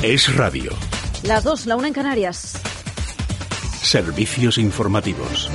Es Radio. Las 2, la 1 en Canarias. Servicios informativos.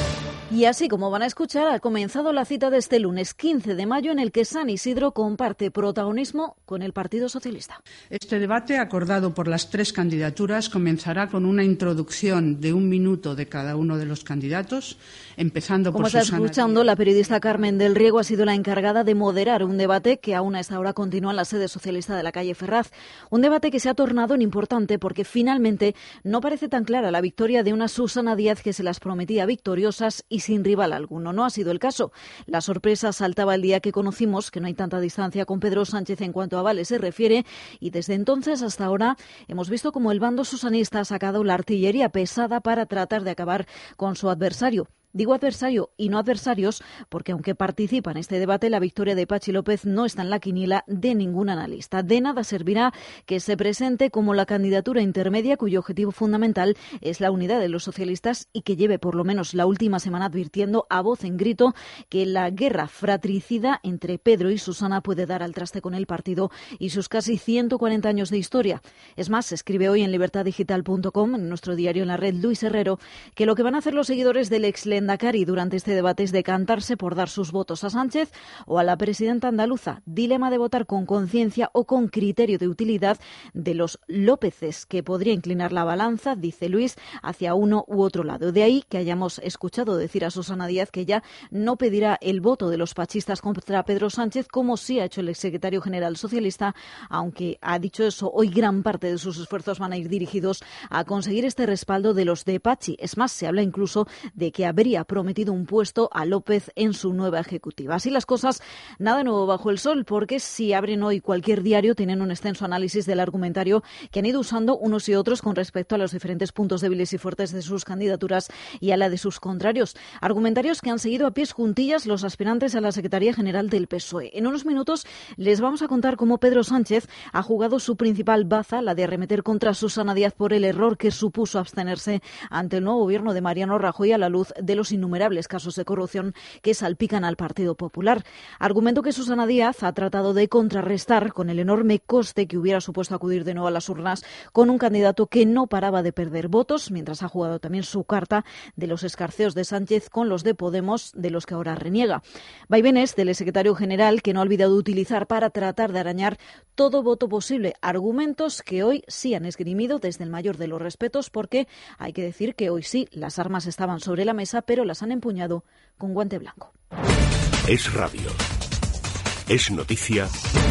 Y así como van a escuchar, ha comenzado la cita de este lunes 15 de mayo en el que San Isidro comparte protagonismo con el Partido Socialista. Este debate, acordado por las 3 candidaturas, comenzará con una introducción de 1 minuto de cada uno de los candidatos, empezando por Susana. Como está escuchando, la periodista Carmen del Riego ha sido la encargada de moderar un debate que aún a esta hora continúa en la sede socialista de la calle Ferraz. Un debate que se ha tornado en importante porque finalmente no parece tan clara la victoria de una Susana Díaz que se las prometía victoriosas y sin rival alguno. No ha sido el caso. La sorpresa saltaba el día que conocimos que no hay tanta distancia con Pedro Sánchez en cuanto a avales se refiere, y desde entonces hasta ahora hemos visto como el bando susanista ha sacado la artillería pesada para tratar de acabar con su adversario. Digo adversario y no adversarios porque aunque participa en este debate, la victoria de Patxi López no está en la quiniela de ningún analista. De nada servirá que se presente como la candidatura intermedia cuyo objetivo fundamental es la unidad de los socialistas y que lleve por lo menos la última semana advirtiendo a voz en grito que la guerra fratricida entre Pedro y Susana puede dar al traste con el partido y sus casi 140 años de historia. Es más, escribe hoy en libertaddigital.com, en nuestro diario en la red, Luis Herrero, que lo que van a hacer los seguidores del Endacari durante este debate es decantarse por dar sus votos a Sánchez o a la presidenta andaluza. Dilema de votar con conciencia o con criterio de utilidad de los Lópezes, que podría inclinar la balanza, dice Luis, hacia uno u otro lado. De ahí que hayamos escuchado decir a Susana Díaz que ya no pedirá el voto de los pachistas contra Pedro Sánchez, como sí ha hecho el exsecretario general socialista, aunque ha dicho eso, hoy gran parte de sus esfuerzos van a ir dirigidos a conseguir este respaldo de los de Patxi. Es más, se habla incluso de que habría prometido un puesto a López en su nueva ejecutiva. Así las cosas, nada nuevo bajo el sol, porque si abren hoy cualquier diario tienen un extenso análisis del argumentario que han ido usando unos y otros con respecto a los diferentes puntos débiles y fuertes de sus candidaturas y a la de sus contrarios. Argumentarios que han seguido a pies juntillas los aspirantes a la Secretaría General del PSOE. En unos minutos les vamos a contar cómo Pedro Sánchez ha jugado su principal baza, la de arremeter contra Susana Díaz por el error que supuso abstenerse ante el nuevo gobierno de Mariano Rajoy a la luz de los innumerables casos de corrupción que salpican al Partido Popular. Argumento que Susana Díaz ha tratado de contrarrestar con el enorme coste que hubiera supuesto acudir de nuevo a las urnas con un candidato que no paraba de perder votos, mientras ha jugado también su carta de los escarceos de Sánchez con los de Podemos, de los que ahora reniega. Vaivenes del secretario general que no ha olvidado utilizar para tratar de arañar todo voto posible. Argumentos que hoy sí han esgrimido desde el mayor de los respetos, porque hay que decir que hoy sí las armas estaban sobre la mesa, pero las han empuñado con guante blanco. Es Radio. Es noticia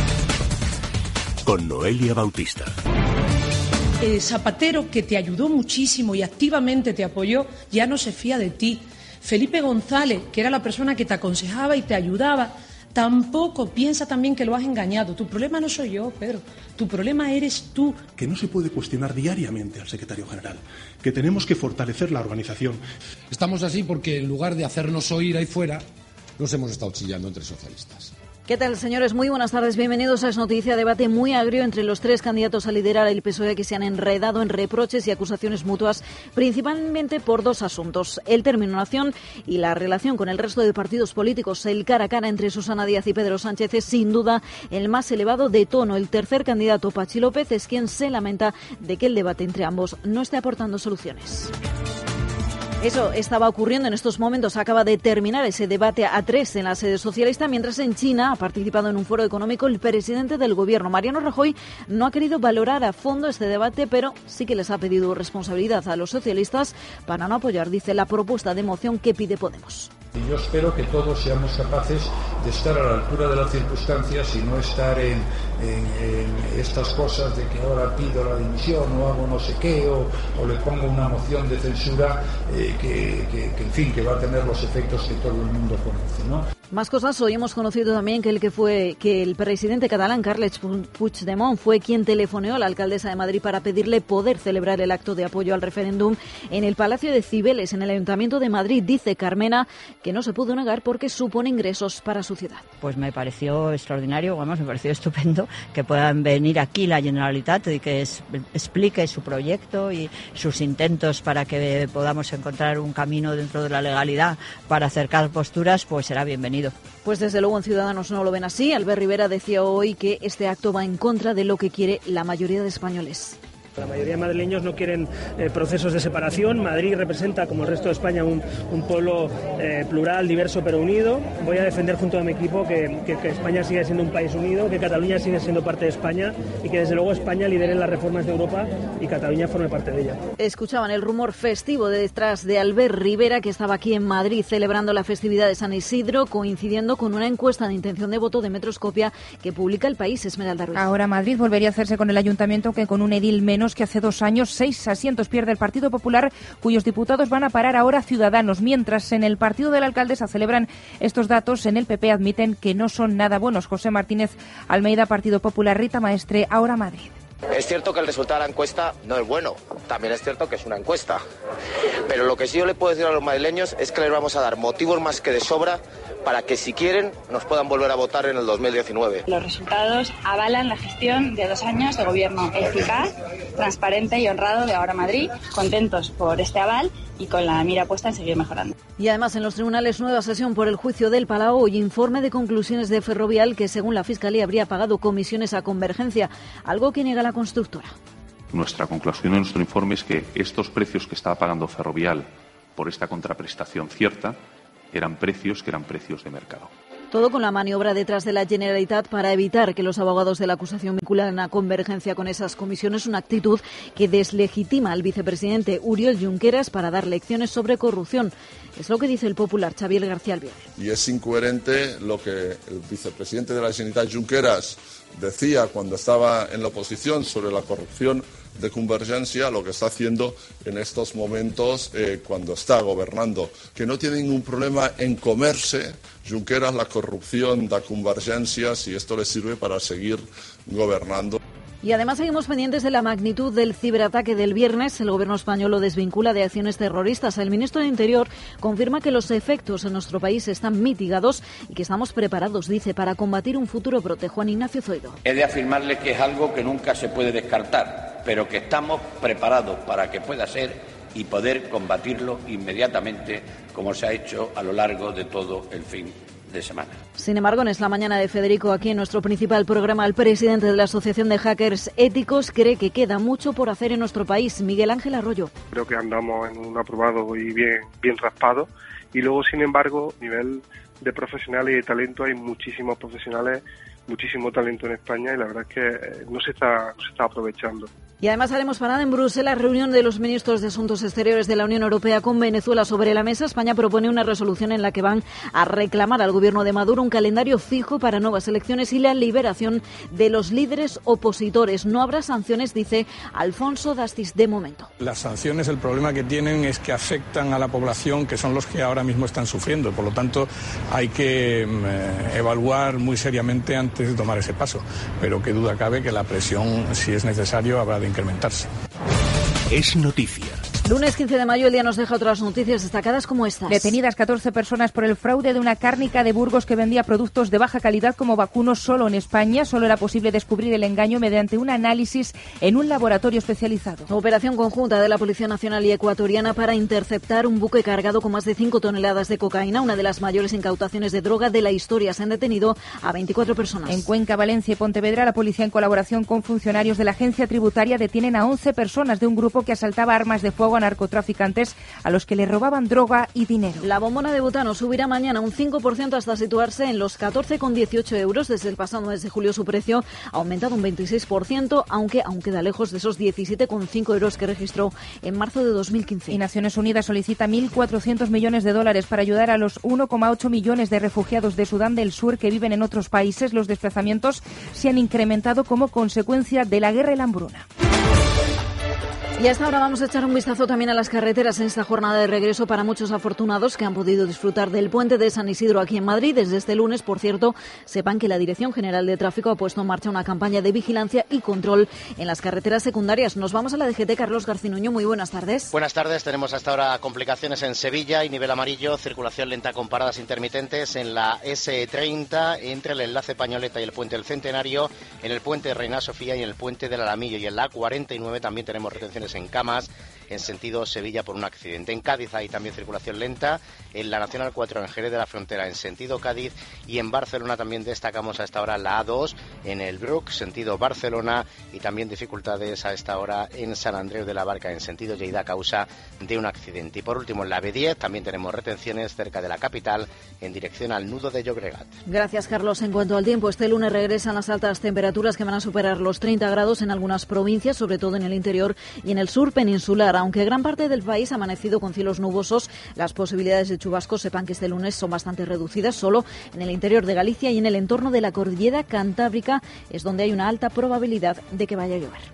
con Noelia Bautista. Zapatero, que te ayudó muchísimo y activamente te apoyó, ya no se fía de ti. Felipe González, que era la persona que te aconsejaba y te ayudaba, tampoco piensa también que lo has engañado. Tu problema no soy yo, Pedro. Tu problema eres tú. Que no se puede cuestionar diariamente al secretario general, que tenemos que fortalecer la organización. Estamos así porque en lugar de hacernos oír ahí fuera, nos hemos estado chillando entre socialistas. ¿Qué tal, señores? Muy buenas tardes. Bienvenidos a Es Noticia. Debate muy agrio entre los 3 candidatos a liderar el PSOE que se han enredado en reproches y acusaciones mutuas, principalmente por 2 asuntos: el término nación y la relación con el resto de partidos políticos. El cara a cara entre Susana Díaz y Pedro Sánchez es sin duda el más elevado de tono. El tercer candidato, Patxi López, es quien se lamenta de que el debate entre ambos no esté aportando soluciones. Eso estaba ocurriendo en estos momentos. Acaba de terminar ese debate a 3 en la sede socialista, mientras en China ha participado en un foro económico el presidente del gobierno. Mariano Rajoy no ha querido valorar a fondo este debate, pero sí que les ha pedido responsabilidad a los socialistas para no apoyar, dice, la propuesta de moción que pide Podemos. Y yo espero que todos seamos capaces de estar a la altura de las circunstancias y no estar en estas cosas de que ahora pido la dimisión o hago no sé qué o le pongo una moción de censura en fin, que va a tener los efectos que todo el mundo conoce, ¿no? Más cosas. Hoy hemos conocido también que el presidente catalán, Carles Puigdemont, fue quien telefoneó a la alcaldesa de Madrid para pedirle poder celebrar el acto de apoyo al referéndum en el Palacio de Cibeles, en el Ayuntamiento de Madrid. Dice Carmena que no se pudo negar porque supone ingresos para su ciudad. Pues me pareció extraordinario, me pareció estupendo que puedan venir aquí la Generalitat y que explique su proyecto y sus intentos para que podamos encontrar un camino dentro de la legalidad para acercar posturas, pues será bienvenido. unido. Pues desde luego en Ciudadanos no lo ven así. Albert Rivera decía hoy que este acto va en contra de lo que quiere la mayoría de españoles. La mayoría de madrileños no quieren procesos de separación. Madrid representa, como el resto de España, un pueblo plural, diverso pero unido. Voy a defender junto a mi equipo que España siga siendo un país unido, que Cataluña siga siendo parte de España y que desde luego España lidere las reformas de Europa y Cataluña forme parte de ella. Escuchaban el rumor festivo detrás de Albert Rivera, que estaba aquí en Madrid celebrando la festividad de San Isidro, coincidiendo con una encuesta de intención de voto de Metroscopia que publica El País. Esmeralda Ruiz. Ahora Madrid volvería a hacerse con el ayuntamiento que con un edil menos que hace 2 años. 6 asientos pierde el Partido Popular, cuyos diputados van a parar ahora a Ciudadanos, mientras en el partido de la alcaldesa celebran estos datos. En el PP admiten que no son nada buenos. José Martínez Almeida, Partido Popular. Rita Maestre, Ahora Madrid. Es cierto que el resultado de la encuesta no es bueno, también es cierto que es una encuesta, pero lo que sí yo le puedo decir a los madrileños es que les vamos a dar motivos más que de sobra para que, si quieren, nos puedan volver a votar en el 2019. Los resultados avalan la gestión de 2 años de gobierno eficaz, transparente y honrado de Ahora Madrid. Contentos por este aval y con la mira puesta en seguir mejorando. Y además en los tribunales, nueva sesión por el juicio del Palau y informe de conclusiones de Ferrovial, que según la Fiscalía habría pagado comisiones a Convergencia, algo que niega la constructora. Nuestra conclusión en nuestro informe es que estos precios que estaba pagando Ferrovial por esta contraprestación cierta eran precios de mercado. Todo con la maniobra detrás de la Generalitat para evitar que los abogados de la acusación vinculan a Convergencia con esas comisiones, una actitud que deslegitima al vicepresidente Oriol Junqueras para dar lecciones sobre corrupción. Es lo que dice el popular Xavier García Albiol. Y es incoherente lo que el vicepresidente de la Generalitat, Junqueras, decía cuando estaba en la oposición sobre la corrupción de Convergencia, lo que está haciendo en estos momentos cuando está gobernando, que no tiene ningún problema en comerse Junqueras la corrupción de Convergencia si esto le sirve para seguir gobernando. Y además seguimos pendientes de la magnitud del ciberataque del viernes. El gobierno español lo desvincula de acciones terroristas. El ministro de Interior confirma que los efectos en nuestro país están mitigados y que estamos preparados, dice, para combatir un futuro brote. Juan Ignacio Zoido. He de afirmarle que es algo que nunca se puede descartar, pero que estamos preparados para que pueda ser y poder combatirlo inmediatamente, como se ha hecho a lo largo de todo el fin de semana. Sin embargo, en Es la Mañana de Federico, aquí en nuestro principal programa, el presidente de la Asociación de Hackers Éticos cree que queda mucho por hacer en nuestro país. Miguel Ángel Arroyo. Creo que andamos en un aprobado y bien raspado, y luego, sin embargo, a nivel de profesionales y de talento, hay muchísimos profesionales, muchísimo talento en España, y la verdad es que no se está aprovechando. Y además haremos parada en Bruselas, reunión de los ministros de Asuntos Exteriores de la Unión Europea con Venezuela sobre la mesa. España propone una resolución en la que van a reclamar al gobierno de Maduro un calendario fijo para nuevas elecciones y la liberación de los líderes opositores. No habrá sanciones, dice Alfonso Dastis, de momento. Las sanciones, el problema que tienen es que afectan a la población, que son los que ahora mismo están sufriendo. Por lo tanto, hay que evaluar muy seriamente antes de tomar ese paso. Pero qué duda cabe que la presión, si es necesario, habrá de incrementarse. Es noticia. Lunes 15 de mayo, el día nos deja otras noticias destacadas como estas. Detenidas 14 personas por el fraude de una cárnica de Burgos que vendía productos de baja calidad como vacunos solo en España. Solo era posible descubrir el engaño mediante un análisis en un laboratorio especializado. Operación conjunta de la Policía Nacional y Ecuatoriana para interceptar un buque cargado con más de 5 toneladas de cocaína, una de las mayores incautaciones de droga de la historia. Se han detenido a 24 personas. En Cuenca, Valencia y Pontevedra, la policía, en colaboración con funcionarios de la agencia tributaria, detienen a 11 personas de un grupo que asaltaba armas de fuego a narcotraficantes a los que le robaban droga y dinero. La bombona de butano subirá mañana un 5% hasta situarse en los 14,18 euros. Desde el pasado mes de julio su precio ha aumentado un 26%, aunque aún queda lejos de esos 17,5 euros que registró en marzo de 2015. Y Naciones Unidas solicita 1.400 millones de dólares para ayudar a los 1,8 millones de refugiados de Sudán del Sur que viven en otros países. Los desplazamientos se han incrementado como consecuencia de la guerra y la hambruna. Y hasta ahora vamos a echar un vistazo también a las carreteras en esta jornada de regreso para muchos afortunados que han podido disfrutar del puente de San Isidro aquí en Madrid. Desde este lunes, por cierto, sepan que la Dirección General de Tráfico ha puesto en marcha una campaña de vigilancia y control en las carreteras secundarias. Nos vamos a la DGT. Carlos Garcinuño, muy buenas tardes. Buenas tardes. Tenemos hasta ahora complicaciones en Sevilla y nivel amarillo, circulación lenta con paradas intermitentes en la S30 entre el enlace Pañoleta y el puente del Centenario, en el puente de Reina Sofía y en el puente del Alamillo, y en la A49 también tenemos retenciones en Camas, en sentido Sevilla por un accidente. En Cádiz hay también circulación lenta, en la Nacional 4 en Jerez de la Frontera en sentido Cádiz, y en Barcelona también destacamos a esta hora la A2 en el Bruc, sentido Barcelona, y también dificultades a esta hora en Sant Andreu de la Barca en sentido Lleida a causa de un accidente. Y por último en la B10 también tenemos retenciones cerca de la capital en dirección al nudo de Llobregat. Gracias, Carlos. En cuanto al tiempo, este lunes regresan las altas temperaturas que van a superar los 30 grados en algunas provincias, sobre todo en el interior y en el sur peninsular. Aunque gran parte del país ha amanecido con cielos nubosos, las posibilidades de chubascos, sepan que este lunes son bastante reducidas. Solo en el interior de Galicia y en el entorno de la cordillera cantábrica es donde hay una alta probabilidad de que vaya a llover.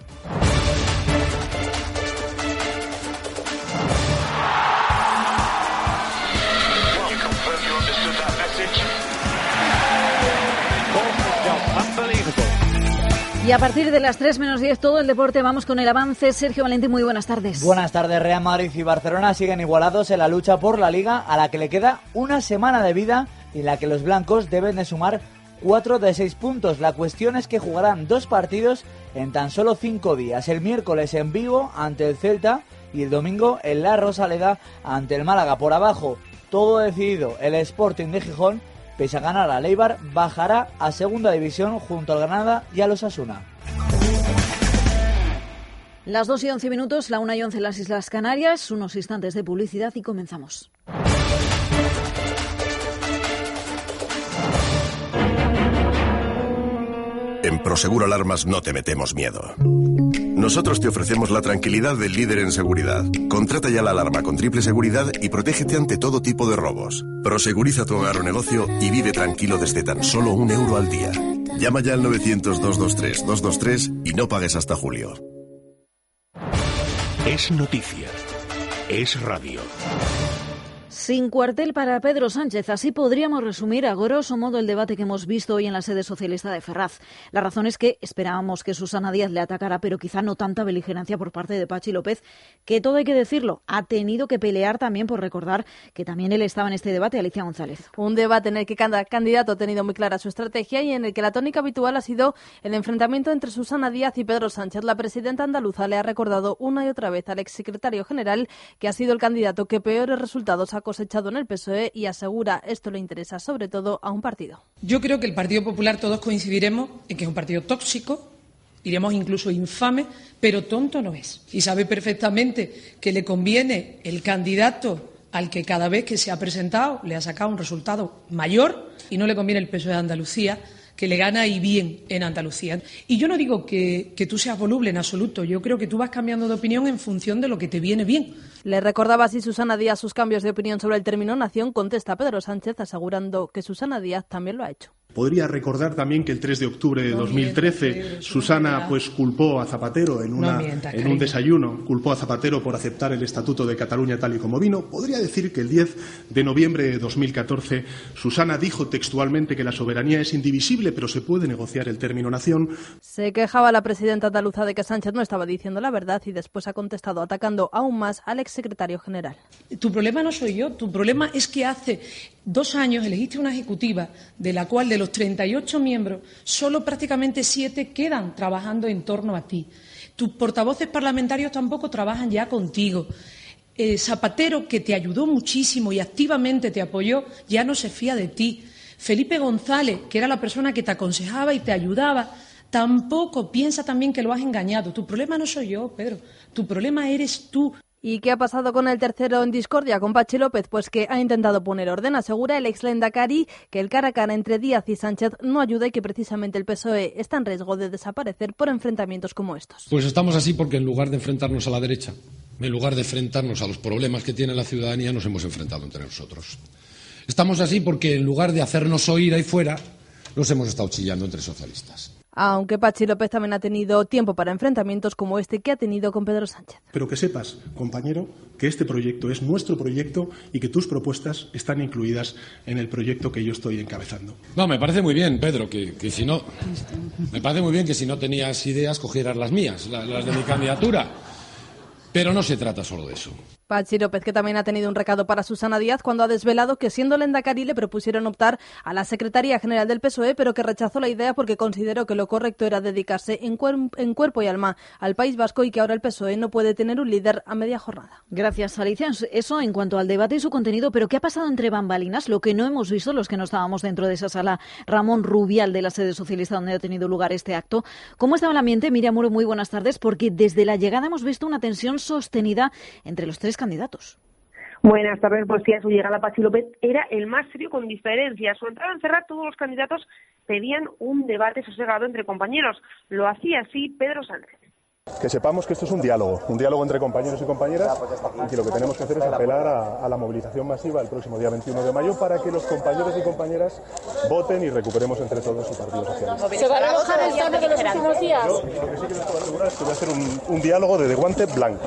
Y a partir de las 3 menos 10 todo el deporte, vamos con el avance. Sergio Valentín, muy buenas tardes. Buenas tardes. Real Madrid y Barcelona siguen igualados en la lucha por la Liga, a la que le queda una semana de vida y en la que los blancos deben de sumar 4 de 6 puntos. La cuestión es que jugarán 2 partidos en tan solo 5 días. El miércoles en Vigo ante el Celta y el domingo en La Rosaleda ante el Málaga. Por abajo, todo decidido. El Sporting de Gijón, pese a ganar al Eibar, bajará a segunda división junto al Granada y al Osasuna. Las 2 y 11 minutos, la 1 y 11 en las Islas Canarias, unos instantes de publicidad y comenzamos. En Prosegur Alarmas no te metemos miedo. Nosotros te ofrecemos la tranquilidad del líder en seguridad. Contrata ya la alarma con triple seguridad y protégete ante todo tipo de robos. Proseguriza tu hogar o negocio y vive tranquilo desde tan solo €1 al día. Llama ya al 900-223-223 y no pagues hasta julio. Es noticia. Es radio. Sin cuartel para Pedro Sánchez. Así podríamos resumir a grosso modo el debate que hemos visto hoy en la sede socialista de Ferraz. La razón es que esperábamos que Susana Díaz le atacara, pero quizá no tanta beligerancia por parte de Pachi López, que todo hay que decirlo, ha tenido que pelear también por recordar que también él estaba en este debate. Alicia González. Un debate en el que cada candidato ha tenido muy clara su estrategia y en el que la tónica habitual ha sido el enfrentamiento entre Susana Díaz y Pedro Sánchez. La presidenta andaluza le ha recordado una y otra vez al exsecretario general que ha sido el candidato que peores resultados ha cosechado en el PSOE y asegura esto le interesa sobre todo a un partido. Yo creo que el Partido Popular todos coincidiremos en que es un partido tóxico, diremos incluso infame, pero tonto no es. Y sabe perfectamente que le conviene el candidato al que cada vez que se ha presentado le ha sacado un resultado mayor y no le conviene el PSOE de Andalucía, que le gana y bien en Andalucía. Y yo no digo que tú seas voluble en absoluto, yo creo que tú vas cambiando de opinión en función de lo que te viene bien. Le recordaba así Susana Díaz sus cambios de opinión sobre el término nación, contesta Pedro Sánchez asegurando que Susana Díaz también lo ha hecho. Podría recordar también que el 3 de octubre de 2013 Susana culpó a Zapatero en un desayuno, culpó a Zapatero por aceptar el Estatuto de Cataluña tal y como vino. Podría decir que el 10 de noviembre de 2014 Susana dijo textualmente que la soberanía es indivisible, pero se puede negociar el término nación. Se quejaba la presidenta andaluza de que Sánchez no estaba diciendo la verdad y después ha contestado atacando aún más al exsecretario general. Tu problema no soy yo, tu problema es que hace 2 años elegiste una ejecutiva de la cual de los 38 miembros, solo prácticamente 7 quedan trabajando en torno a ti. Tus portavoces parlamentarios tampoco trabajan ya contigo. Zapatero, que te ayudó muchísimo y activamente te apoyó, ya no se fía de ti. Felipe González, que era la persona que te aconsejaba y te ayudaba, tampoco piensa también que lo has engañado. Tu problema no soy yo, Pedro, tu problema eres tú. ¿Y qué ha pasado con el tercero en discordia, con Pachi López? Pues que ha intentado poner orden. Asegura el ex-Lehendakari que el cara a cara entre Díaz y Sánchez no ayuda y que precisamente el PSOE está en riesgo de desaparecer por enfrentamientos como estos. Pues estamos así porque en lugar de enfrentarnos a la derecha, en lugar de enfrentarnos a los problemas que tiene la ciudadanía, nos hemos enfrentado entre nosotros. Estamos así porque en lugar de hacernos oír ahí fuera, nos hemos estado chillando entre socialistas. Aunque Pachi López también ha tenido tiempo para enfrentamientos como este que ha tenido con Pedro Sánchez. Pero que sepas, compañero, que este proyecto es nuestro proyecto y que tus propuestas están incluidas en el proyecto que yo estoy encabezando. No, me parece muy bien, Pedro, que si no... Me parece muy bien que si no tenías ideas, cogieras las mías, las de mi candidatura. Pero no se trata solo de eso. Patxi López, que también ha tenido un recado para Susana Díaz cuando ha desvelado que siendo lehendakari le propusieron optar a la Secretaría General del PSOE, pero que rechazó la idea porque consideró que lo correcto era dedicarse en cuerpo y alma al País Vasco y que ahora el PSOE no puede tener un líder a media jornada. Gracias, Alicia. Eso en cuanto al debate y su contenido, pero ¿qué ha pasado entre bambalinas? Lo que no hemos visto los que no estábamos dentro de esa sala Ramón Rubial de la sede socialista donde ha tenido lugar este acto. ¿Cómo estaba el ambiente? Miriam Muro, muy buenas tardes, porque desde la llegada hemos visto una tensión sostenida entre los tres candidatos. Buenas tardes, pues sí, a su llegada Patxi López era el más serio con diferencia. A su entrada en Ferraz todos los candidatos pedían un debate sosegado entre compañeros. Lo hacía así Pedro Sánchez. Que sepamos que esto es un diálogo entre compañeros y compañeras y que lo que tenemos que hacer es apelar a la movilización masiva el próximo día 21 de mayo para que los compañeros y compañeras voten y recuperemos entre todos su Partido Socialista. ¿Se va a rebajar el tono de los últimos días? Yo lo que sí que les puedo asegurar es que voy a hacer un diálogo de guante blanco.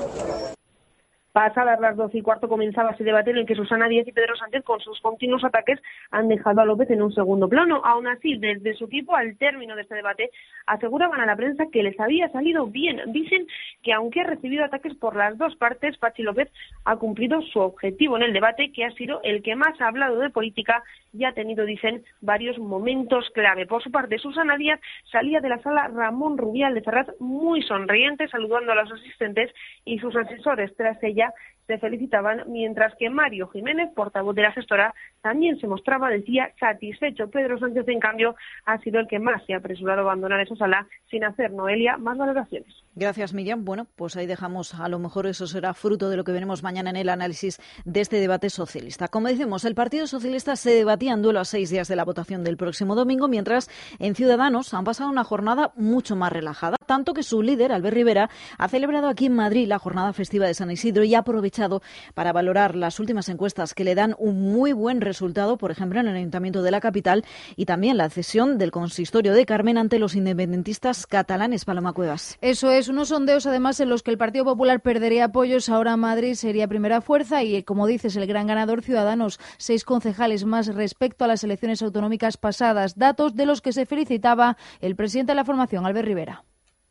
Pasadas las 12:15 comenzaba ese debate en el que Susana Díaz y Pedro Sánchez, con sus continuos ataques, han dejado a López en un segundo plano. Aún así, desde su equipo, al término de este debate, aseguraban a la prensa que les había salido bien. Dicen que aunque ha recibido ataques por las dos partes, Patxi López ha cumplido su objetivo en el debate, que ha sido el que más ha hablado de política y ha tenido, dicen, varios momentos clave. Por su parte, Susana Díaz salía de la sala Ramón Rubial de Ferraz muy sonriente, saludando a los asistentes y sus asesores tras ella se felicitaban, mientras que Mario Jiménez, portavoz de la gestora, también se mostraba, decía, satisfecho. Pedro Sánchez, en cambio, ha sido el que más se ha apresurado a abandonar esa sala sin hacer, Noelia, más valoraciones. Gracias, Miriam. Bueno, pues ahí dejamos, a lo mejor eso será fruto de lo que veremos mañana en el análisis de este debate socialista. Como decimos, el Partido Socialista se debatía en duelo a 6 días de la votación del próximo domingo, mientras en Ciudadanos han pasado una jornada mucho más relajada, tanto que su líder, Albert Rivera, ha celebrado aquí en Madrid la jornada festiva de San Isidro y ha aprovechado para valorar las últimas encuestas que le dan un muy buen resultado, por ejemplo, en el Ayuntamiento de la capital y también la cesión del consistorio de Carmen ante los independentistas catalanes. Paloma Cuevas. Eso es, unos sondeos además en los que el Partido Popular perdería apoyos, ahora Madrid sería primera fuerza y, como dices, el gran ganador Ciudadanos, 6 concejales más respecto a las elecciones autonómicas pasadas, datos de los que se felicitaba el presidente de la formación, Albert Rivera.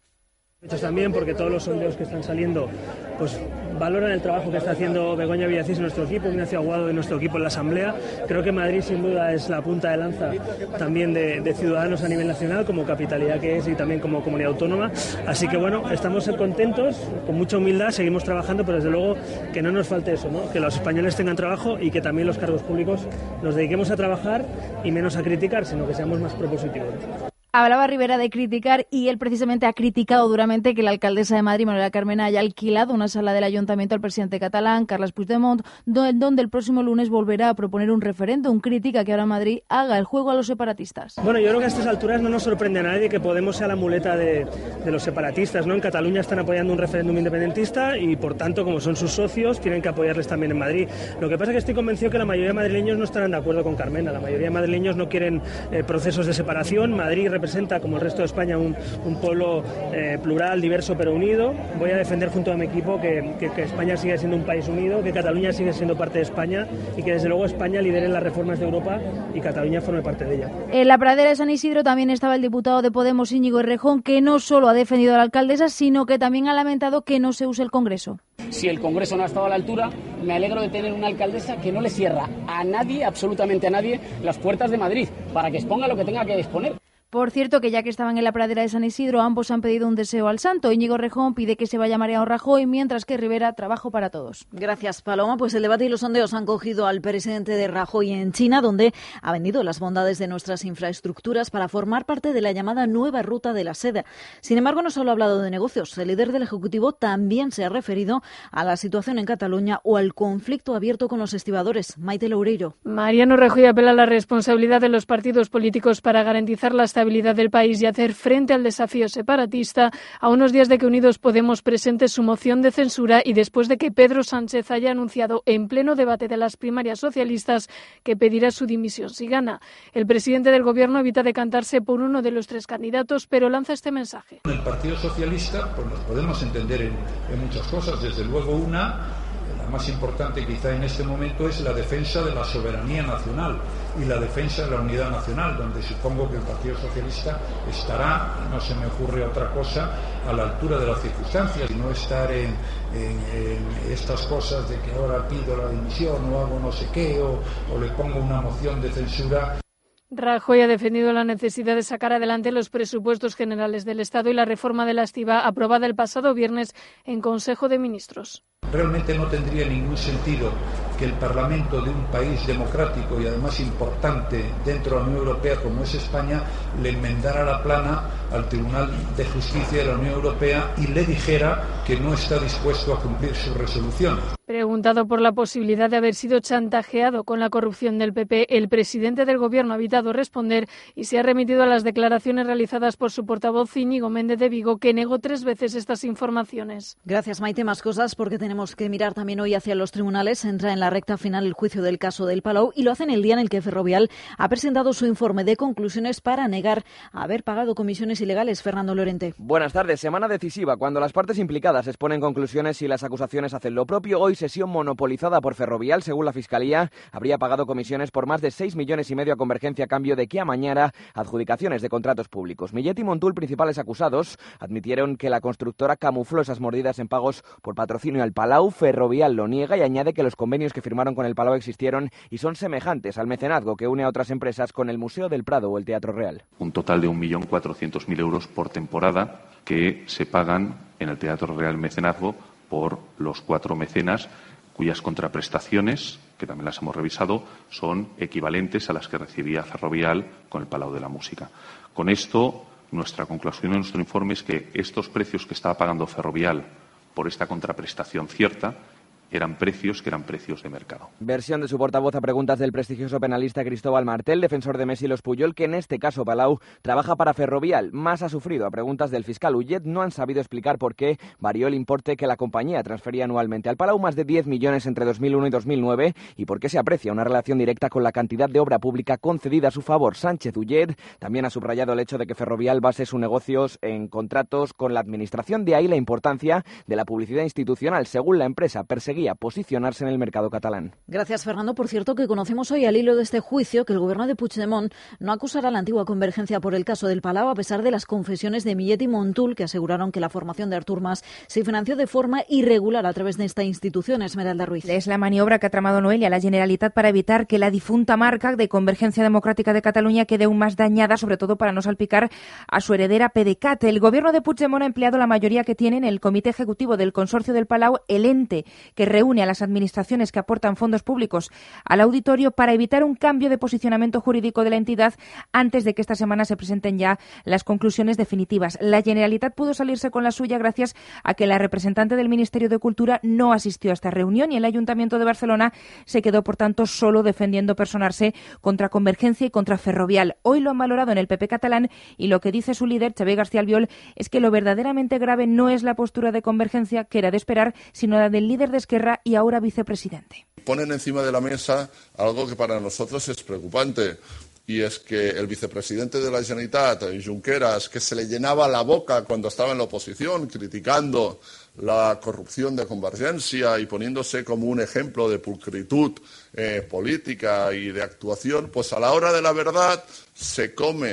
También porque todos los sondeos que están saliendo pues valoran el trabajo que está haciendo Begoña Villacís en nuestro equipo, Ignacio Aguado de nuestro equipo en la Asamblea. Creo que Madrid sin duda es la punta de lanza también de Ciudadanos a nivel nacional, como capitalidad que es y también como comunidad autónoma. Así que bueno, estamos contentos, con mucha humildad, seguimos trabajando, pero desde luego que no nos falte eso, ¿no? Que los españoles tengan trabajo y que también los cargos públicos nos dediquemos a trabajar y menos a criticar, sino que seamos más propositivos. Hablaba Rivera de criticar y él precisamente ha criticado duramente que la alcaldesa de Madrid, Manuela Carmena, haya alquilado una sala del ayuntamiento al presidente catalán, Carles Puigdemont, donde el próximo lunes volverá a proponer un referéndum. Crítica que ahora Madrid haga el juego a los separatistas. Bueno, yo creo que a estas alturas no nos sorprende a nadie que Podemos sea la muleta de los separatistas, ¿no? En Cataluña están apoyando un referéndum independentista y, por tanto, como son sus socios, tienen que apoyarles también en Madrid. Lo que pasa es que estoy convencido que la mayoría de madrileños no estarán de acuerdo con Carmena. La mayoría de madrileños no quieren procesos de separación. Madrid representa, como el resto de España, un pueblo plural, diverso pero unido. Voy a defender junto a mi equipo que España siga siendo un país unido, que Cataluña siga siendo parte de España y que desde luego España lidere las reformas de Europa y Cataluña forme parte de ella. En la pradera de San Isidro también estaba el diputado de Podemos, Íñigo Errejón, que no solo ha defendido a la alcaldesa, sino que también ha lamentado que no se use el Congreso. Si el Congreso no ha estado a la altura, me alegro de tener una alcaldesa que no le cierra a nadie, absolutamente a nadie, las puertas de Madrid, para que exponga lo que tenga que exponer. Por cierto, que ya que estaban en la pradera de San Isidro, ambos han pedido un deseo al santo. Íñigo Errejón pide que se vaya Mariano Rajoy, mientras que Rivera, trabajo para todos. Gracias, Paloma. Pues el debate y los sondeos han cogido al presidente de Rajoy en China, donde ha vendido las bondades de nuestras infraestructuras para formar parte de la llamada nueva ruta de la seda. Sin embargo, no solo ha hablado de negocios. El líder del Ejecutivo también se ha referido a la situación en Cataluña o al conflicto abierto con los estibadores. Maite Loureiro. Mariano Rajoy apela a la responsabilidad de los partidos políticos para garantizar la estabilidad del país y hacer frente al desafío separatista, a unos días de que Unidos Podemos presente su moción de censura y después de que Pedro Sánchez haya anunciado en pleno debate de las primarias socialistas que pedirá su dimisión si gana. El presidente del Gobierno evita decantarse por uno de los 3 candidatos, pero lanza este mensaje. En el Partido Socialista pues nos podemos entender en muchas cosas, desde luego una, la más importante quizá en este momento es la defensa de la soberanía nacional y la defensa de la unidad nacional, donde supongo que el Partido Socialista estará, no se me ocurre otra cosa, a la altura de las circunstancias y no estar en estas cosas de que ahora pido la dimisión o hago no sé qué o le pongo una moción de censura. Rajoy ha defendido la necesidad de sacar adelante los presupuestos generales del Estado y la reforma de la estiba aprobada el pasado viernes en Consejo de Ministros. Realmente no tendría ningún sentido que el Parlamento de un país democrático y además importante dentro de la Unión Europea como es España le enmendara la plana al Tribunal de Justicia de la Unión Europea y le dijera que no está dispuesto a cumplir su resolución. Preguntado por la posibilidad de haber sido chantajeado con la corrupción del PP, el presidente del Gobierno ha evitado responder y se ha remitido a las declaraciones realizadas por su portavoz Íñigo Méndez de Vigo, que negó 3 veces estas informaciones. Gracias, Maite. Más cosas porque tenemos que mirar también hoy hacia los tribunales. Entra en la recta final el juicio del caso del Palau y lo hace en el día en el que Ferrovial ha presentado su informe de conclusiones para negar haber pagado comisiones ilegales. Fernando Lorente. Buenas tardes. Semana decisiva cuando las partes implicadas exponen conclusiones y las acusaciones hacen lo propio. Hoy sesión monopolizada por Ferrovial. Según la Fiscalía, habría pagado comisiones por más de 6,5 millones a Convergencia a cambio de que amañara adjudicaciones de contratos públicos. Millet y Montul, principales acusados, admitieron que la constructora camufló esas mordidas en pagos por patrocinio al Palau. Ferrovial lo niega y añade que los convenios que firmaron con el Palau existieron y son semejantes al mecenazgo que une a otras empresas con el Museo del Prado o el Teatro Real. Un total de 1.400.000 euros por temporada que se pagan en el Teatro Real mecenazgo por los 4 mecenas cuyas contraprestaciones, que también las hemos revisado, son equivalentes a las que recibía Ferrovial con el Palau de la Música. Con esto, nuestra conclusión en nuestro informe es que estos precios que estaba pagando Ferrovial por esta contraprestación cierta eran precios de mercado. Versión de su portavoz a preguntas del prestigioso penalista Cristóbal Martel, defensor de Messi y los Puyol, que en este caso Palau trabaja para Ferrovial. Más ha sufrido a preguntas del fiscal Ullet. No han sabido explicar por qué varió el importe que la compañía transfería anualmente al Palau, más de 10 millones entre 2001 y 2009, y por qué se aprecia una relación directa con la cantidad de obra pública concedida a su favor. Sánchez Ullet también ha subrayado el hecho de que Ferrovial base sus negocios en contratos con la administración. De ahí la importancia de la publicidad institucional. Según la empresa, perseguía posicionarse en el mercado catalán. Gracias, Fernando. Por cierto, que conocemos hoy al hilo de este juicio que el gobierno de Puigdemont no acusará a la antigua Convergencia por el caso del Palau, a pesar de las confesiones de Millet y Montul, que aseguraron que la formación de Artur Mas se financió de forma irregular a través de esta institución. Esmeralda Ruiz. Es la maniobra que ha tramado Noelia a la Generalitat para evitar que la difunta marca de Convergencia Democrática de Cataluña quede aún más dañada, sobre todo para no salpicar a su heredera PDeCAT. El gobierno de Puigdemont ha empleado la mayoría que tiene en el Comité Ejecutivo del Consorcio del Palau, el ente que reúne a las administraciones que aportan fondos públicos al auditorio, para evitar un cambio de posicionamiento jurídico de la entidad antes de que esta semana se presenten ya las conclusiones definitivas. La Generalitat pudo salirse con la suya gracias a que la representante del Ministerio de Cultura no asistió a esta reunión y el Ayuntamiento de Barcelona se quedó, por tanto, solo defendiendo personarse contra Convergencia y contra Ferrovial. Hoy lo han valorado en el PP catalán y lo que dice su líder, Xavier García Albiol, es que lo verdaderamente grave no es la postura de Convergencia, que era de esperar, sino la del líder de Esquerra y ahora vicepresidente. Ponen encima de la mesa algo que para nosotros es preocupante, y es que el vicepresidente de la Generalitat, Junqueras, que se le llenaba la boca cuando estaba en la oposición criticando la corrupción de Convergencia y poniéndose como un ejemplo de pulcritud política y de actuación, pues a la hora de la verdad se come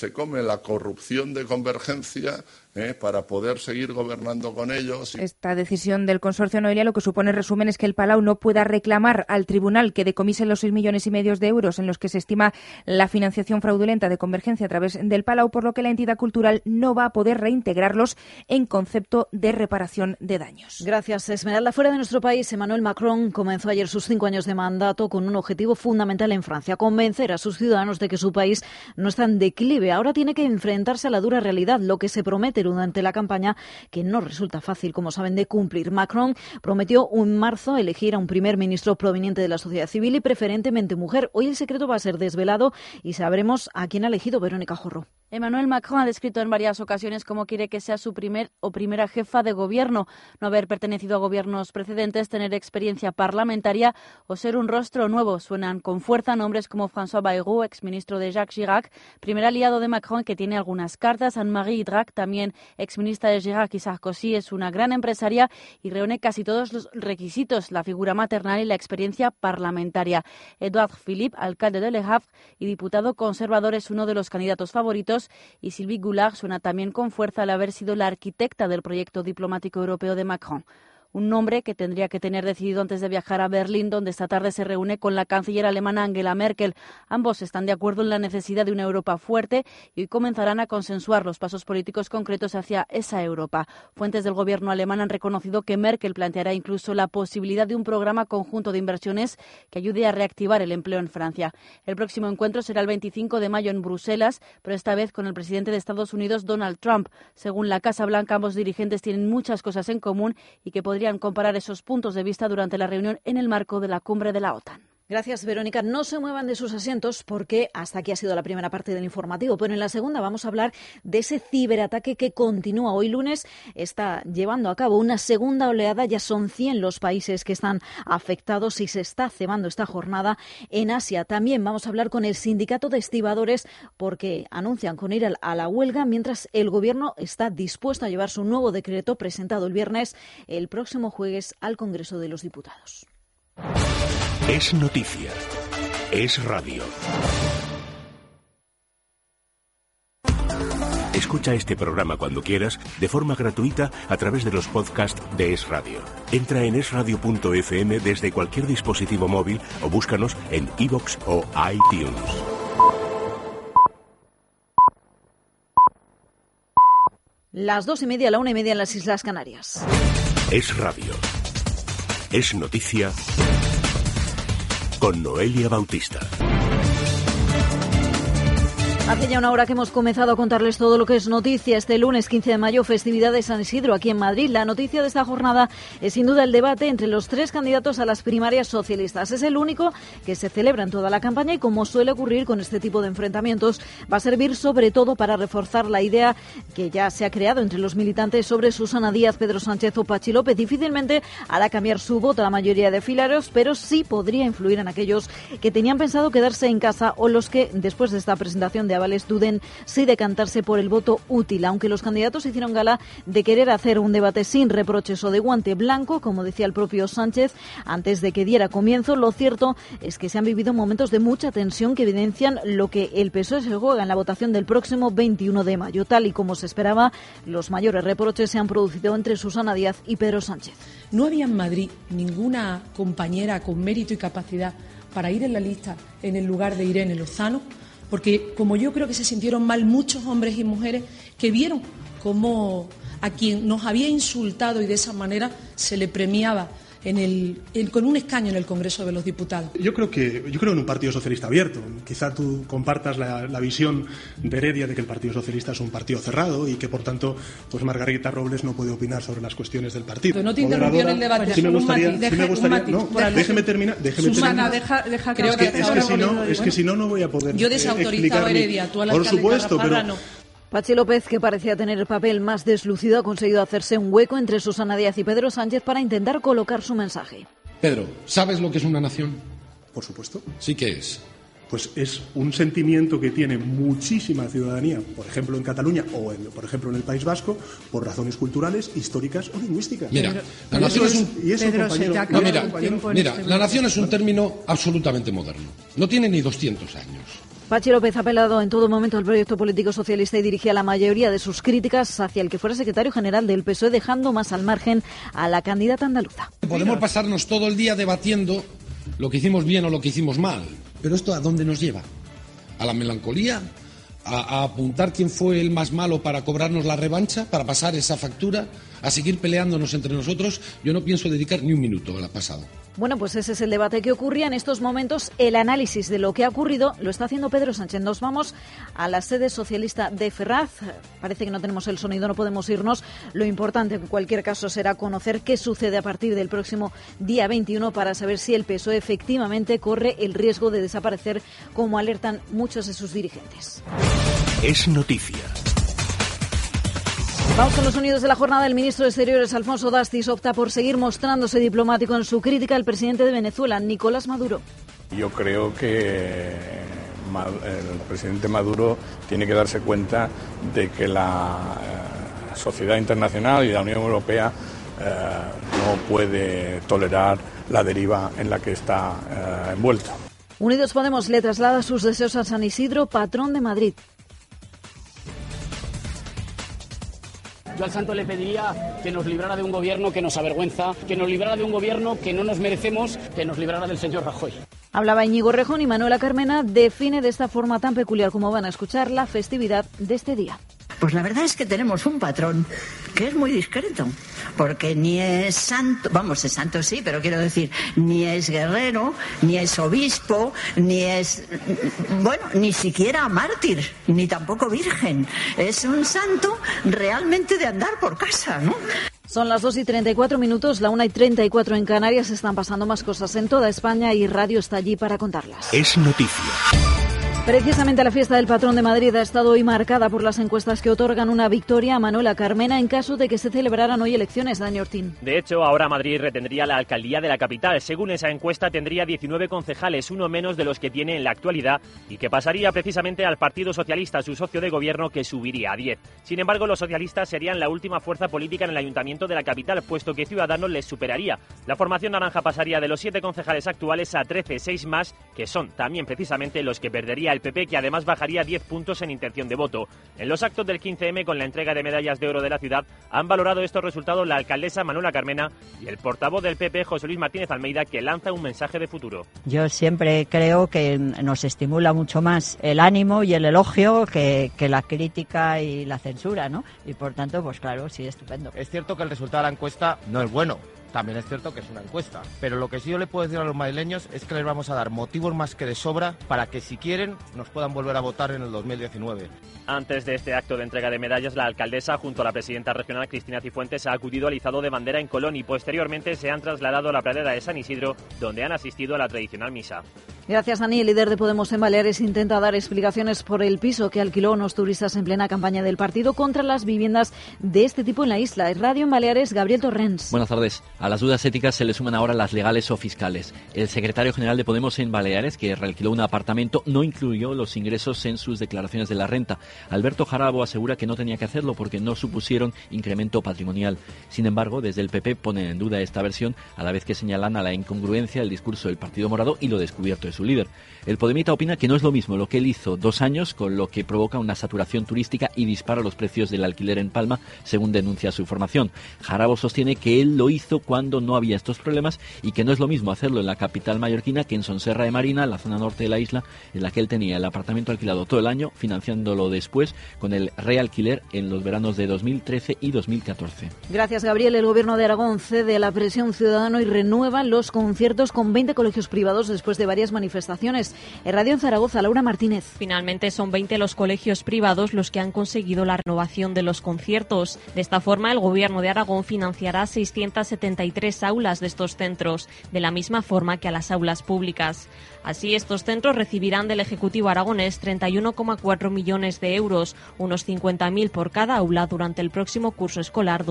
la corrupción de Convergencia para poder seguir gobernando con ellos. Esta decisión del consorcio, Noelia, lo que supone, en resumen, es que el Palau no pueda reclamar al tribunal que decomise los 6,5 millones de euros en los que se estima la financiación fraudulenta de Convergencia a través del Palau, por lo que la entidad cultural no va a poder reintegrarlos en concepto de reparación de daños. Gracias, Esmeralda. Fuera de nuestro país, Emmanuel Macron comenzó ayer sus 5 años de mandato con un objetivo fundamental en Francia: convencer a sus ciudadanos de que su país no está en declive. Ahora tiene que enfrentarse a la dura realidad, lo que se promete durante la campaña, que no resulta fácil, como saben, de cumplir. Macron prometió en marzo elegir a un primer ministro proveniente de la sociedad civil y preferentemente mujer. Hoy el secreto va a ser desvelado y sabremos a quién ha elegido Verónica Jorro. Emmanuel Macron ha descrito en varias ocasiones cómo quiere que sea su primera jefa de gobierno, no haber pertenecido a gobiernos precedentes, tener experiencia parlamentaria o ser un rostro nuevo. Suenan con fuerza nombres como François Bayrou, exministro de Jacques Chirac, primer aliado de Macron que tiene algunas cartas. Anne-Marie Idrac, también exministra de Chirac y Sarkozy, es una gran empresaria y reúne casi todos los requisitos, la figura maternal y la experiencia parlamentaria. Édouard Philippe, alcalde de Le Havre y diputado conservador, es uno de los candidatos favoritos, y Sylvie Goulard suena también con fuerza al haber sido la arquitecta del proyecto diplomático europeo de Macron. Un nombre que tendría que tener decidido antes de viajar a Berlín, donde esta tarde se reúne con la canciller alemana Angela Merkel. Ambos están de acuerdo en la necesidad de una Europa fuerte y hoy comenzarán a consensuar los pasos políticos concretos hacia esa Europa. Fuentes del gobierno alemán han reconocido que Merkel planteará incluso la posibilidad de un programa conjunto de inversiones que ayude a reactivar el empleo en Francia. El próximo encuentro será el 25 de mayo en Bruselas, pero esta vez con el presidente de Estados Unidos, Donald Trump. Según la Casa Blanca, ambos dirigentes tienen muchas cosas en común y que podrían comparar esos puntos de vista durante la reunión en el marco de la cumbre de la OTAN. Gracias, Verónica. No se muevan de sus asientos porque hasta aquí ha sido la primera parte del informativo, pero en la segunda vamos a hablar de ese ciberataque que continúa. Hoy lunes está llevando a cabo una segunda oleada. Ya son 100 los países que están afectados y se está cebando esta jornada en Asia. También vamos a hablar con el sindicato de estibadores porque anuncian con ir a la huelga mientras el gobierno está dispuesto a llevar su nuevo decreto presentado el viernes, el próximo jueves, al Congreso de los Diputados. Es noticia. Es radio. Escucha este programa cuando quieras, de forma gratuita, a través de los podcasts de Es Radio. Entra en esradio.fm desde cualquier dispositivo móvil o búscanos en iVoox o iTunes. Las 2:30, la 1:30 en las Islas Canarias. Es radio. Es noticia. Con Noelia Bautista. Hace ya una hora que hemos comenzado a contarles todo lo que es noticia. Este lunes 15 de mayo, festividad de San Isidro aquí en Madrid. La noticia de esta jornada es sin duda el debate entre los tres candidatos a las primarias socialistas. Es el único que se celebra en toda la campaña y, como suele ocurrir con este tipo de enfrentamientos, va a servir sobre todo para reforzar la idea que ya se ha creado entre los militantes sobre Susana Díaz, Pedro Sánchez o Patxi López. Difícilmente hará cambiar su voto a la mayoría de filaros, pero sí podría influir en aquellos que tenían pensado quedarse en casa o los que, después de esta presentación de avales, duden si decantarse por el voto útil. Aunque los candidatos hicieron gala de querer hacer un debate sin reproches o de guante blanco, como decía el propio Sánchez antes de que diera comienzo, lo cierto es que se han vivido momentos de mucha tensión que evidencian lo que el PSOE se juega en la votación del próximo 21 de mayo. Tal y como se esperaba, los mayores reproches se han producido entre Susana Díaz y Pedro Sánchez. No había en Madrid ninguna compañera con mérito y capacidad para ir en la lista en el lugar de Irene Lozano, porque como yo creo que se sintieron mal muchos hombres y mujeres que vieron cómo a quien nos había insultado y de esa manera se le premiaba con un escaño en el Congreso de los Diputados. Yo creo en un Partido Socialista abierto. Quizá tú compartas la visión de Heredia de que el Partido Socialista es un partido cerrado y que, por tanto, pues Margarita Robles no puede opinar sobre las cuestiones del partido. No te interrumpió en el debate. Sí me gustaría, déjeme terminar. Susana, deja creo que es que si no voy a poder. Yo desautorizaba a Heredia. Tú a la por supuesto, pero no. Patxi López, que parecía tener el papel más deslucido, ha conseguido hacerse un hueco entre Susana Díaz y Pedro Sánchez para intentar colocar su mensaje. Pedro, ¿sabes lo que es una nación? Por supuesto. ¿Sí que es? Pues es un sentimiento que tiene muchísima ciudadanía, por ejemplo en Cataluña o por ejemplo en el País Vasco, por razones culturales, históricas o lingüísticas. Mira, la nación la nación es un término absolutamente moderno. No tiene ni 200 años. Patxi López ha apelado en todo momento al proyecto político socialista y dirigía la mayoría de sus críticas hacia el que fuera secretario general del PSOE, dejando más al margen a la candidata andaluza. Podemos pasarnos todo el día debatiendo lo que hicimos bien o lo que hicimos mal, pero ¿esto a dónde nos lleva? ¿A la melancolía? ¿A apuntar quién fue el más malo para cobrarnos la revancha, para pasar esa factura? ¿A seguir peleándonos entre nosotros? Yo no pienso dedicar ni un minuto al pasado. Bueno, pues ese es el debate que ocurría en estos momentos. El análisis de lo que ha ocurrido lo está haciendo Pedro Sánchez. Nos vamos a la sede socialista de Ferraz. Parece que no tenemos el sonido, no podemos irnos. Lo importante en cualquier caso será conocer qué sucede a partir del próximo día 21 para saber si el PSOE efectivamente corre el riesgo de desaparecer, como alertan muchos de sus dirigentes. Es noticia. Vamos con los sonidos de la jornada. El ministro de Exteriores, Alfonso Dastis, opta por seguir mostrándose diplomático en su crítica al presidente de Venezuela, Nicolás Maduro. Yo creo que el presidente Maduro tiene que darse cuenta de que la sociedad internacional y la Unión Europea no puede tolerar la deriva en la que está envuelto. Unidos Podemos le traslada sus deseos a San Isidro, patrón de Madrid. Yo al santo le pediría que nos librara de un gobierno que nos avergüenza, que nos librara de un gobierno que no nos merecemos, que nos librara del señor Rajoy. Hablaba Íñigo Rejón y Manuela Carmena define de esta forma tan peculiar como van a escuchar la festividad de este día. Pues la verdad es que tenemos un patrón que es muy discreto, porque ni es santo, vamos, es santo sí, pero quiero decir, ni es guerrero, ni es obispo, ni es, bueno, ni siquiera mártir, ni tampoco virgen. Es un santo realmente de andar por casa, ¿no? Son las 2:34, la 1:34 en Canarias. Están pasando más cosas en toda España y Radio está allí para contarlas. Es noticia. Precisamente la fiesta del patrón de Madrid ha estado hoy marcada por las encuestas que otorgan una victoria a Manuela Carmena en caso de que se celebraran hoy elecciones. Dani Ortín. De hecho, ahora Madrid retendría la alcaldía de la capital. Según esa encuesta, tendría 19 concejales, uno menos de los que tiene en la actualidad, y que pasaría precisamente al Partido Socialista, su socio de gobierno, que subiría a 10. Sin embargo, los socialistas serían la última fuerza política en el ayuntamiento de la capital, puesto que Ciudadanos les superaría. La formación naranja pasaría de los 7 concejales actuales a 13, 6 más, que son también precisamente los que perdería el PP, que además bajaría 10 puntos en intención de voto. En los actos del 15M, con la entrega de medallas de oro de la ciudad, han valorado estos resultados la alcaldesa Manuela Carmena y el portavoz del PP, José Luis Martínez Almeida, que lanza un mensaje de futuro. Yo siempre creo que nos estimula mucho más el ánimo y el elogio que la crítica y la censura, ¿no? Y por tanto, pues claro, sí, estupendo. Es cierto que el resultado de la encuesta no es bueno. También es cierto que es una encuesta, pero lo que sí yo le puedo decir a los madrileños es que les vamos a dar motivos más que de sobra para que, si quieren, nos puedan volver a votar en el 2019. Antes de este acto de entrega de medallas, la alcaldesa, junto a la presidenta regional Cristina Cifuentes, ha acudido al izado de bandera en Colón y posteriormente se han trasladado a la pradera de San Isidro, donde han asistido a la tradicional misa. Gracias, Dani. El líder de Podemos en Baleares intenta dar explicaciones por el piso que alquiló a unos turistas en plena campaña del partido contra las viviendas de este tipo en la isla. Radio en Baleares, Gabriel Torrens. Buenas tardes. A las dudas éticas se le suman ahora las legales o fiscales. El secretario general de Podemos en Baleares, que realquiló un apartamento, no incluyó los ingresos en sus declaraciones de la renta. Alberto Jarabo asegura que no tenía que hacerlo porque no supusieron incremento patrimonial. Sin embargo, desde el PP ponen en duda esta versión, a la vez que señalan a la incongruencia del discurso del Partido Morado y lo descubierto de su líder. El podemita opina que no es lo mismo lo que él hizo 2 años, con lo que provoca una saturación turística y dispara los precios del alquiler en Palma, según denuncia su formación. Jarabo sostiene que él lo hizo cuando no había estos problemas y que no es lo mismo hacerlo en la capital mallorquina que en Sonserra de Marina, la zona norte de la isla, en la que él tenía el apartamento alquilado todo el año, financiándolo después con el realquiler en los veranos de 2013 y 2014. Gracias, Gabriel. El Gobierno de Aragón cede a la presión ciudadana y renueva los conciertos con 20 colegios privados después de varias manifestaciones. En Radio en Zaragoza, Laura Martínez. Finalmente son 20 los colegios privados los que han conseguido la renovación de los conciertos. De esta forma, el Gobierno de Aragón financiará 673 aulas de estos centros, de la misma forma que a las aulas públicas. Así, estos centros recibirán del Ejecutivo aragonés 31,4 millones de euros, unos 50.000 por cada aula durante el próximo curso escolar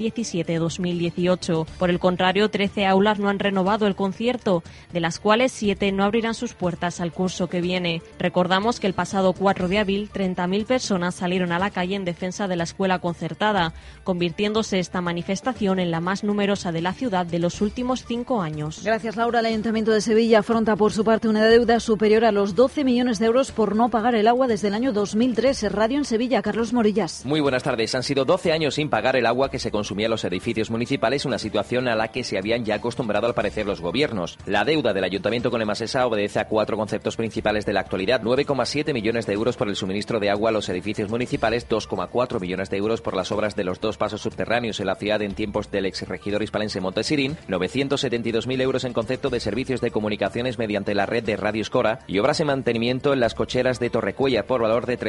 2017-2018. Por el contrario, 13 aulas no han renovado el concierto, de las cuales 7 no abrirán sus puertas al curso que viene. Recordamos que el pasado 4 de abril 30.000 personas salieron a la calle en defensa de la escuela concertada, convirtiéndose esta manifestación en la más numerosa de la ciudad de los últimos 5 años. Gracias, Laura. El Ayuntamiento de Sevilla afronta por su parte una deuda superior a los 12 millones de euros por no pagar el agua desde el año 2003. Radio en Sevilla, Carlos Morillas. Muy buenas tardes. Han sido 12 años sin pagar el agua que se consumía en los edificios municipales, una situación a la que se habían ya acostumbrado al parecer los gobiernos. La deuda del Ayuntamiento con Emasesa obedece a 4 conceptos principales de la actualidad: 9,7 millones de euros por el suministro de agua a los edificios municipales, 2,4 millones de euros por las obras de los 2 pasos subterráneos en la ciudad en tiempos del exregidor hispalense Montesirín, 972.000 euros en concepto de servicios de comunicaciones mediante la red de Radio Escora y obras en mantenimiento en las cocheras de Torrecuella por valor de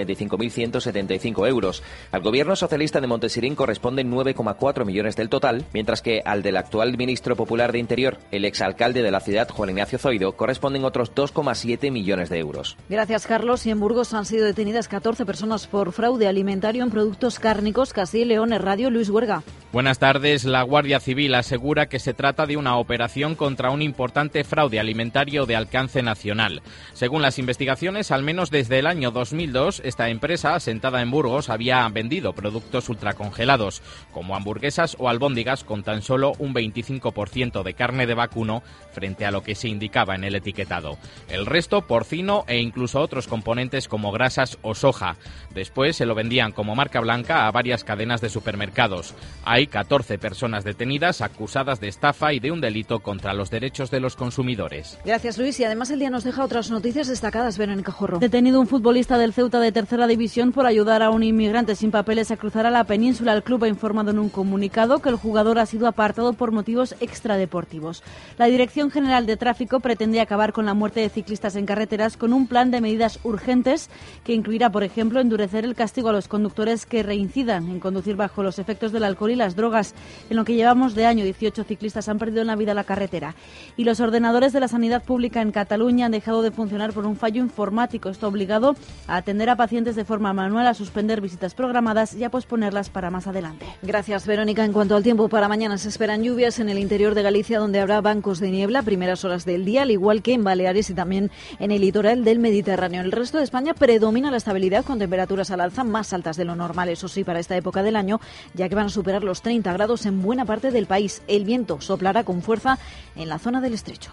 375.175 euros. Al gobierno socialista de Montesirín corresponden 9,4 millones del total, mientras que al del actual ministro popular de Interior, el exalcalde de la ciudad, Juan Ignacio Zoido, corresponde corresponden otros 2,7 millones de euros. Gracias, Carlos. Y en Burgos han sido detenidas 14 personas por fraude alimentario en productos cárnicos. Castilla y León, Radio Luis Huerga. Buenas tardes. La Guardia Civil asegura que se trata de una operación contra un importante fraude alimentario de alcance nacional. Según las investigaciones, al menos desde el año 2002, esta empresa, asentada en Burgos, había vendido productos ultracongelados, como hamburguesas o albóndigas, con tan solo un 25% de carne de vacuno frente a lo que se indicaba en el etiquetado. El resto, porcino e incluso otros componentes como grasas o soja. Después se lo vendían como marca blanca a varias cadenas de supermercados. Hay 14 personas detenidas acusadas de estafa y de un delito contra los derechos de los consumidores. Gracias, Luis. Y además el día nos deja otras noticias destacadas. Verónica Jorro. Detenido un futbolista del Ceuta de tercera división por ayudar a un inmigrante sin papeles a cruzar a la península. El club ha informado en un comunicado que el jugador ha sido apartado por motivos extradeportivos. La Dirección General de Tráfico pretende acabar con la muerte de ciclistas en carreteras con un plan de medidas urgentes que incluirá, por ejemplo, endurecer el castigo a los conductores que reincidan en conducir bajo los efectos del alcohol y las drogas. En lo que llevamos de año, 18 ciclistas han perdido la vida en la carretera. Y los ordenadores de la sanidad pública en Cataluña han dejado de funcionar por un fallo informático. Esto ha obligado a atender a pacientes de forma manual, a suspender visitas programadas y a posponerlas para más adelante. Gracias, Verónica. En cuanto al tiempo, para mañana se esperan lluvias en el interior de Galicia, donde habrá bancos de niebla a primeras horas del día, al igual que en Baleares y también en el litoral del Mediterráneo. En el resto de España predomina la estabilidad, con temperaturas al alza más altas de lo normal, eso sí, para esta época del año, ya que van a superar los 30 grados en buena parte del país. El viento soplará con fuerza en la zona del estrecho.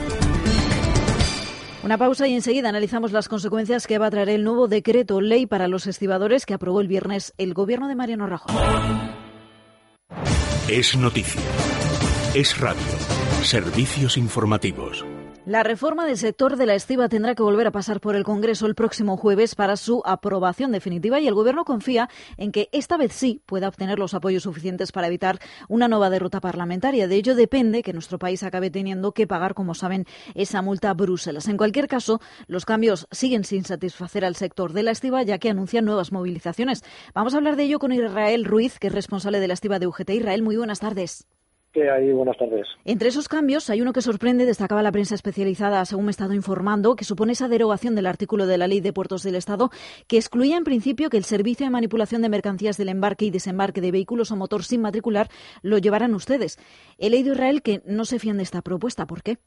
Una pausa y enseguida analizamos las consecuencias que va a traer el nuevo decreto ley para los estibadores que aprobó el viernes el gobierno de Mariano Rajoy. Es noticia. Es radio. Servicios informativos. La reforma del sector de la estiba tendrá que volver a pasar por el Congreso el próximo jueves para su aprobación definitiva y el Gobierno confía en que esta vez sí pueda obtener los apoyos suficientes para evitar una nueva derrota parlamentaria. De ello depende que nuestro país acabe teniendo que pagar, como saben, esa multa a Bruselas. En cualquier caso, los cambios siguen sin satisfacer al sector de la estiba, ya que anuncian nuevas movilizaciones. Vamos a hablar de ello con Israel Ruiz, que es responsable de la estiba de UGT. Israel, muy buenas tardes. ¿Qué hay? Buenas tardes. Entre esos cambios hay uno que sorprende, destacaba la prensa especializada, según me he estado informando, que supone esa derogación del artículo de la Ley de Puertos del Estado que excluía en principio que el servicio de manipulación de mercancías del embarque y desembarque de vehículos o motor sin matricular lo llevaran ustedes. He leído, Israel, que no se fían de esta propuesta. ¿Por qué?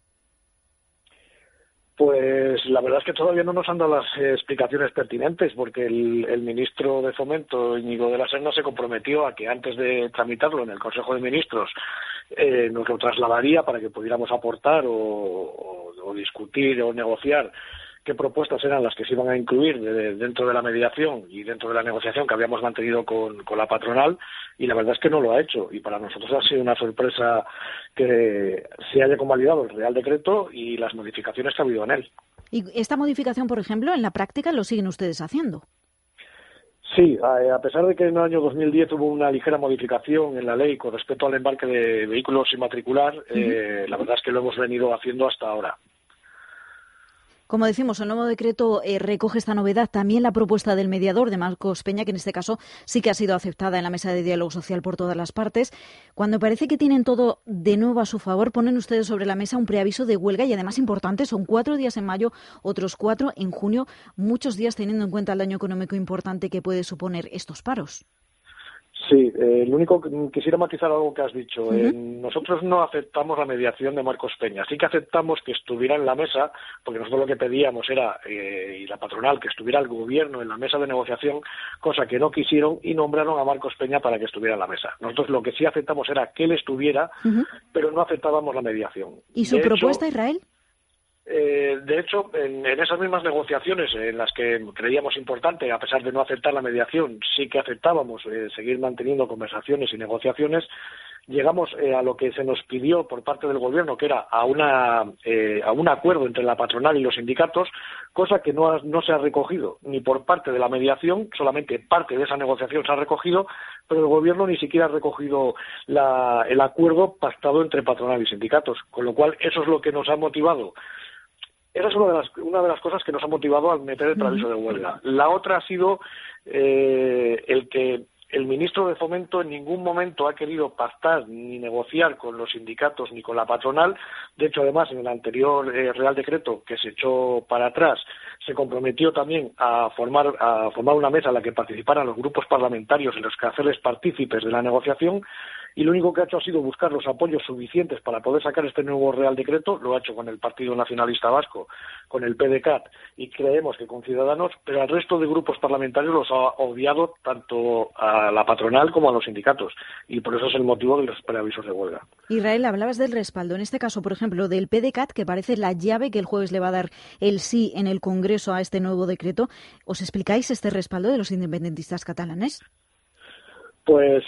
Pues la verdad es que todavía no nos han dado las explicaciones pertinentes, porque el ministro de Fomento, Íñigo de la Serna, se comprometió a que antes de tramitarlo en el Consejo de Ministros nos lo trasladaría para que pudiéramos aportar o discutir o negociar qué propuestas eran las que se iban a incluir dentro de la mediación y dentro de la negociación que habíamos mantenido con la patronal, y la verdad es que no lo ha hecho, y para nosotros ha sido una sorpresa que se haya convalidado el Real Decreto y las modificaciones que ha habido en él. ¿Y esta modificación, por ejemplo, en la práctica lo siguen ustedes haciendo? Sí, a pesar de que en el año 2010 hubo una ligera modificación en la ley con respecto al embarque de vehículos sin matricular, la verdad es que lo hemos venido haciendo hasta ahora. Como decimos, el nuevo decreto recoge esta novedad. También la propuesta del mediador, de Marcos Peña, que en este caso sí que ha sido aceptada en la mesa de diálogo social por todas las partes. Cuando parece que tienen todo de nuevo a su favor, ponen ustedes sobre la mesa un preaviso de huelga y además importante, son 4 días en mayo, otros 4 en junio, muchos días teniendo en cuenta el daño económico importante que puede suponer estos paros. Sí, lo único que quisiera matizar algo que has dicho. Nosotros no aceptamos la mediación de Marcos Peña. Sí que aceptamos que estuviera en la mesa, porque nosotros lo que pedíamos era, y la patronal, que estuviera el gobierno en la mesa de negociación, cosa que no quisieron y nombraron a Marcos Peña para que estuviera en la mesa. Nosotros lo que sí aceptamos era que él estuviera, pero no aceptábamos la mediación. ¿Y su propuesta, Israel? De hecho, en esas mismas negociaciones en las que creíamos importante, a pesar de no aceptar la mediación, sí que aceptábamos seguir manteniendo conversaciones y negociaciones, llegamos a lo que se nos pidió por parte del Gobierno, que era a un acuerdo entre la patronal y los sindicatos, cosa que no se ha recogido ni por parte de la mediación, solamente parte de esa negociación se ha recogido, pero el Gobierno ni siquiera ha recogido el acuerdo pactado entre patronal y sindicatos, con lo cual eso es lo que nos ha motivado. Esa es una de las cosas que nos ha motivado a meter el preaviso de huelga. La otra ha sido el que El ministro de Fomento en ningún momento ha querido pactar ni negociar con los sindicatos ni con la patronal. De hecho, además, en el anterior Real Decreto, que se echó para atrás, se comprometió también a formar una mesa en la que participaran los grupos parlamentarios en los que hacerles partícipes de la negociación, y lo único que ha hecho ha sido buscar los apoyos suficientes para poder sacar este nuevo Real Decreto. Lo ha hecho con el Partido Nacionalista Vasco, con el PDeCAT y creemos que con Ciudadanos, pero al resto de grupos parlamentarios los ha odiado tanto a la patronal como a los sindicatos, y por eso es el motivo de los preavisos de huelga. Israel, hablabas del respaldo, en este caso, por ejemplo, del PDeCAT, que parece la llave que el jueves le va a dar el sí en el Congreso a este nuevo decreto. ¿Os explicáis este respaldo de los independentistas catalanes? Pues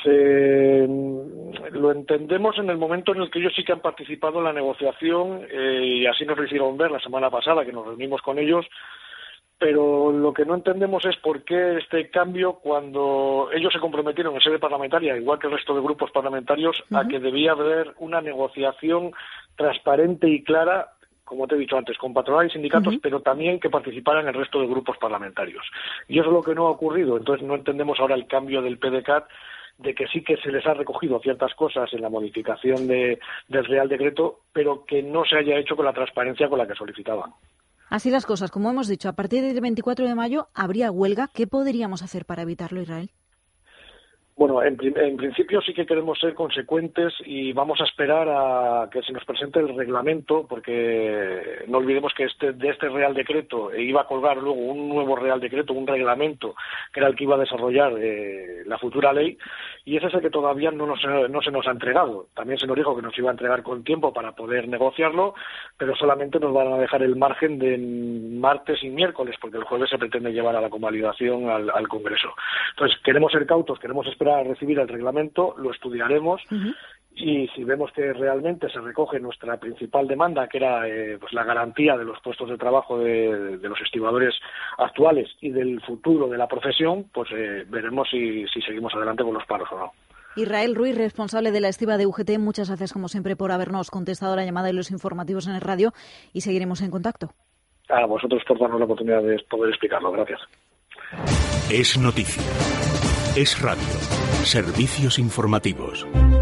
lo entendemos en el momento en el que ellos sí que han participado en la negociación, y así nos lo hicieron ver la semana pasada, que nos reunimos con ellos, pero lo que no entendemos es por qué este cambio cuando ellos se comprometieron en sede parlamentaria, igual que el resto de grupos parlamentarios, a que debía haber una negociación transparente y clara, como te he dicho antes, con patronal y sindicatos, pero también que participaran el resto de grupos parlamentarios. Y eso es lo que no ha ocurrido. Entonces no entendemos ahora el cambio del PDeCAT, de que sí que se les ha recogido ciertas cosas en la modificación del Real Decreto, pero que no se haya hecho con la transparencia con la que solicitaban. Así las cosas, como hemos dicho, a partir del 24 de mayo habría huelga. ¿Qué podríamos hacer para evitarlo, Israel? Bueno, en principio sí que queremos ser consecuentes y vamos a esperar a que se nos presente el reglamento, porque no olvidemos que de este Real Decreto iba a colgar luego un nuevo Real Decreto, un reglamento, que era el que iba a desarrollar la futura ley, y ese es el que todavía no se nos ha entregado. También se nos dijo que nos iba a entregar con tiempo para poder negociarlo, pero solamente nos van a dejar el margen de martes y miércoles, porque el jueves se pretende llevar a la convalidación al Congreso. Entonces, queremos ser cautos, queremos esperar a recibir el reglamento, lo estudiaremos, y si vemos que realmente se recoge nuestra principal demanda, que era pues la garantía de los puestos de trabajo de los estibadores actuales y del futuro de la profesión, pues veremos si seguimos adelante con los paros o no. Israel Ruiz, responsable de la estiba de UGT, muchas gracias como siempre por habernos contestado la llamada y los informativos en el radio, y seguiremos en contacto. A vosotros por darnos la oportunidad de poder explicarlo. Gracias. Es noticia. Es radio. Servicios informativos.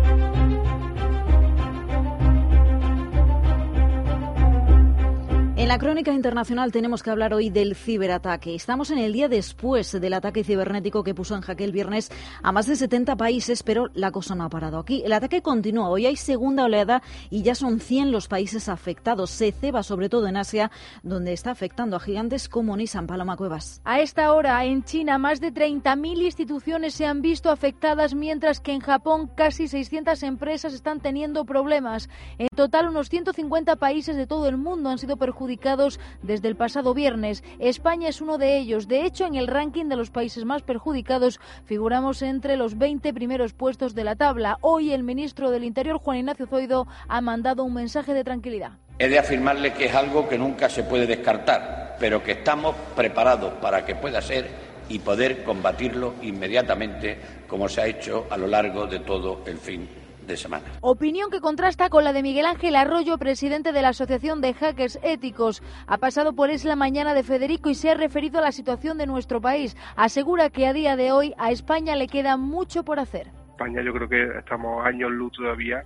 En la crónica internacional tenemos que hablar hoy del ciberataque. Estamos en el día después del ataque cibernético que puso en jaque el viernes a más de 70 países, pero la cosa no ha parado aquí. El ataque continúa. Hoy hay segunda oleada y ya son 100 los países afectados. Se ceba sobre todo en Asia, donde está afectando a gigantes como Nissan. Paloma Cuevas. A esta hora, en China, más de 30.000 instituciones se han visto afectadas, mientras que en Japón casi 600 empresas están teniendo problemas. En total, unos 150 países de todo el mundo han sido perjudicados desde el pasado viernes. España es uno de ellos. De hecho, en el ranking de los países más perjudicados figuramos entre los 20 primeros puestos de la tabla. Hoy el ministro del Interior, Juan Ignacio Zoido, ha mandado un mensaje de tranquilidad. He de afirmarle que es algo que nunca se puede descartar, pero que estamos preparados para que pueda ser y poder combatirlo inmediatamente, como se ha hecho a lo largo de todo el fin de semana. Opinión que contrasta con la de Miguel Ángel Arroyo, presidente de la Asociación de Hackers Éticos. Ha pasado por Es la Mañana de Federico y se ha referido a la situación de nuestro país. Asegura que a día de hoy a España le queda mucho por hacer. España, yo creo que estamos años luz todavía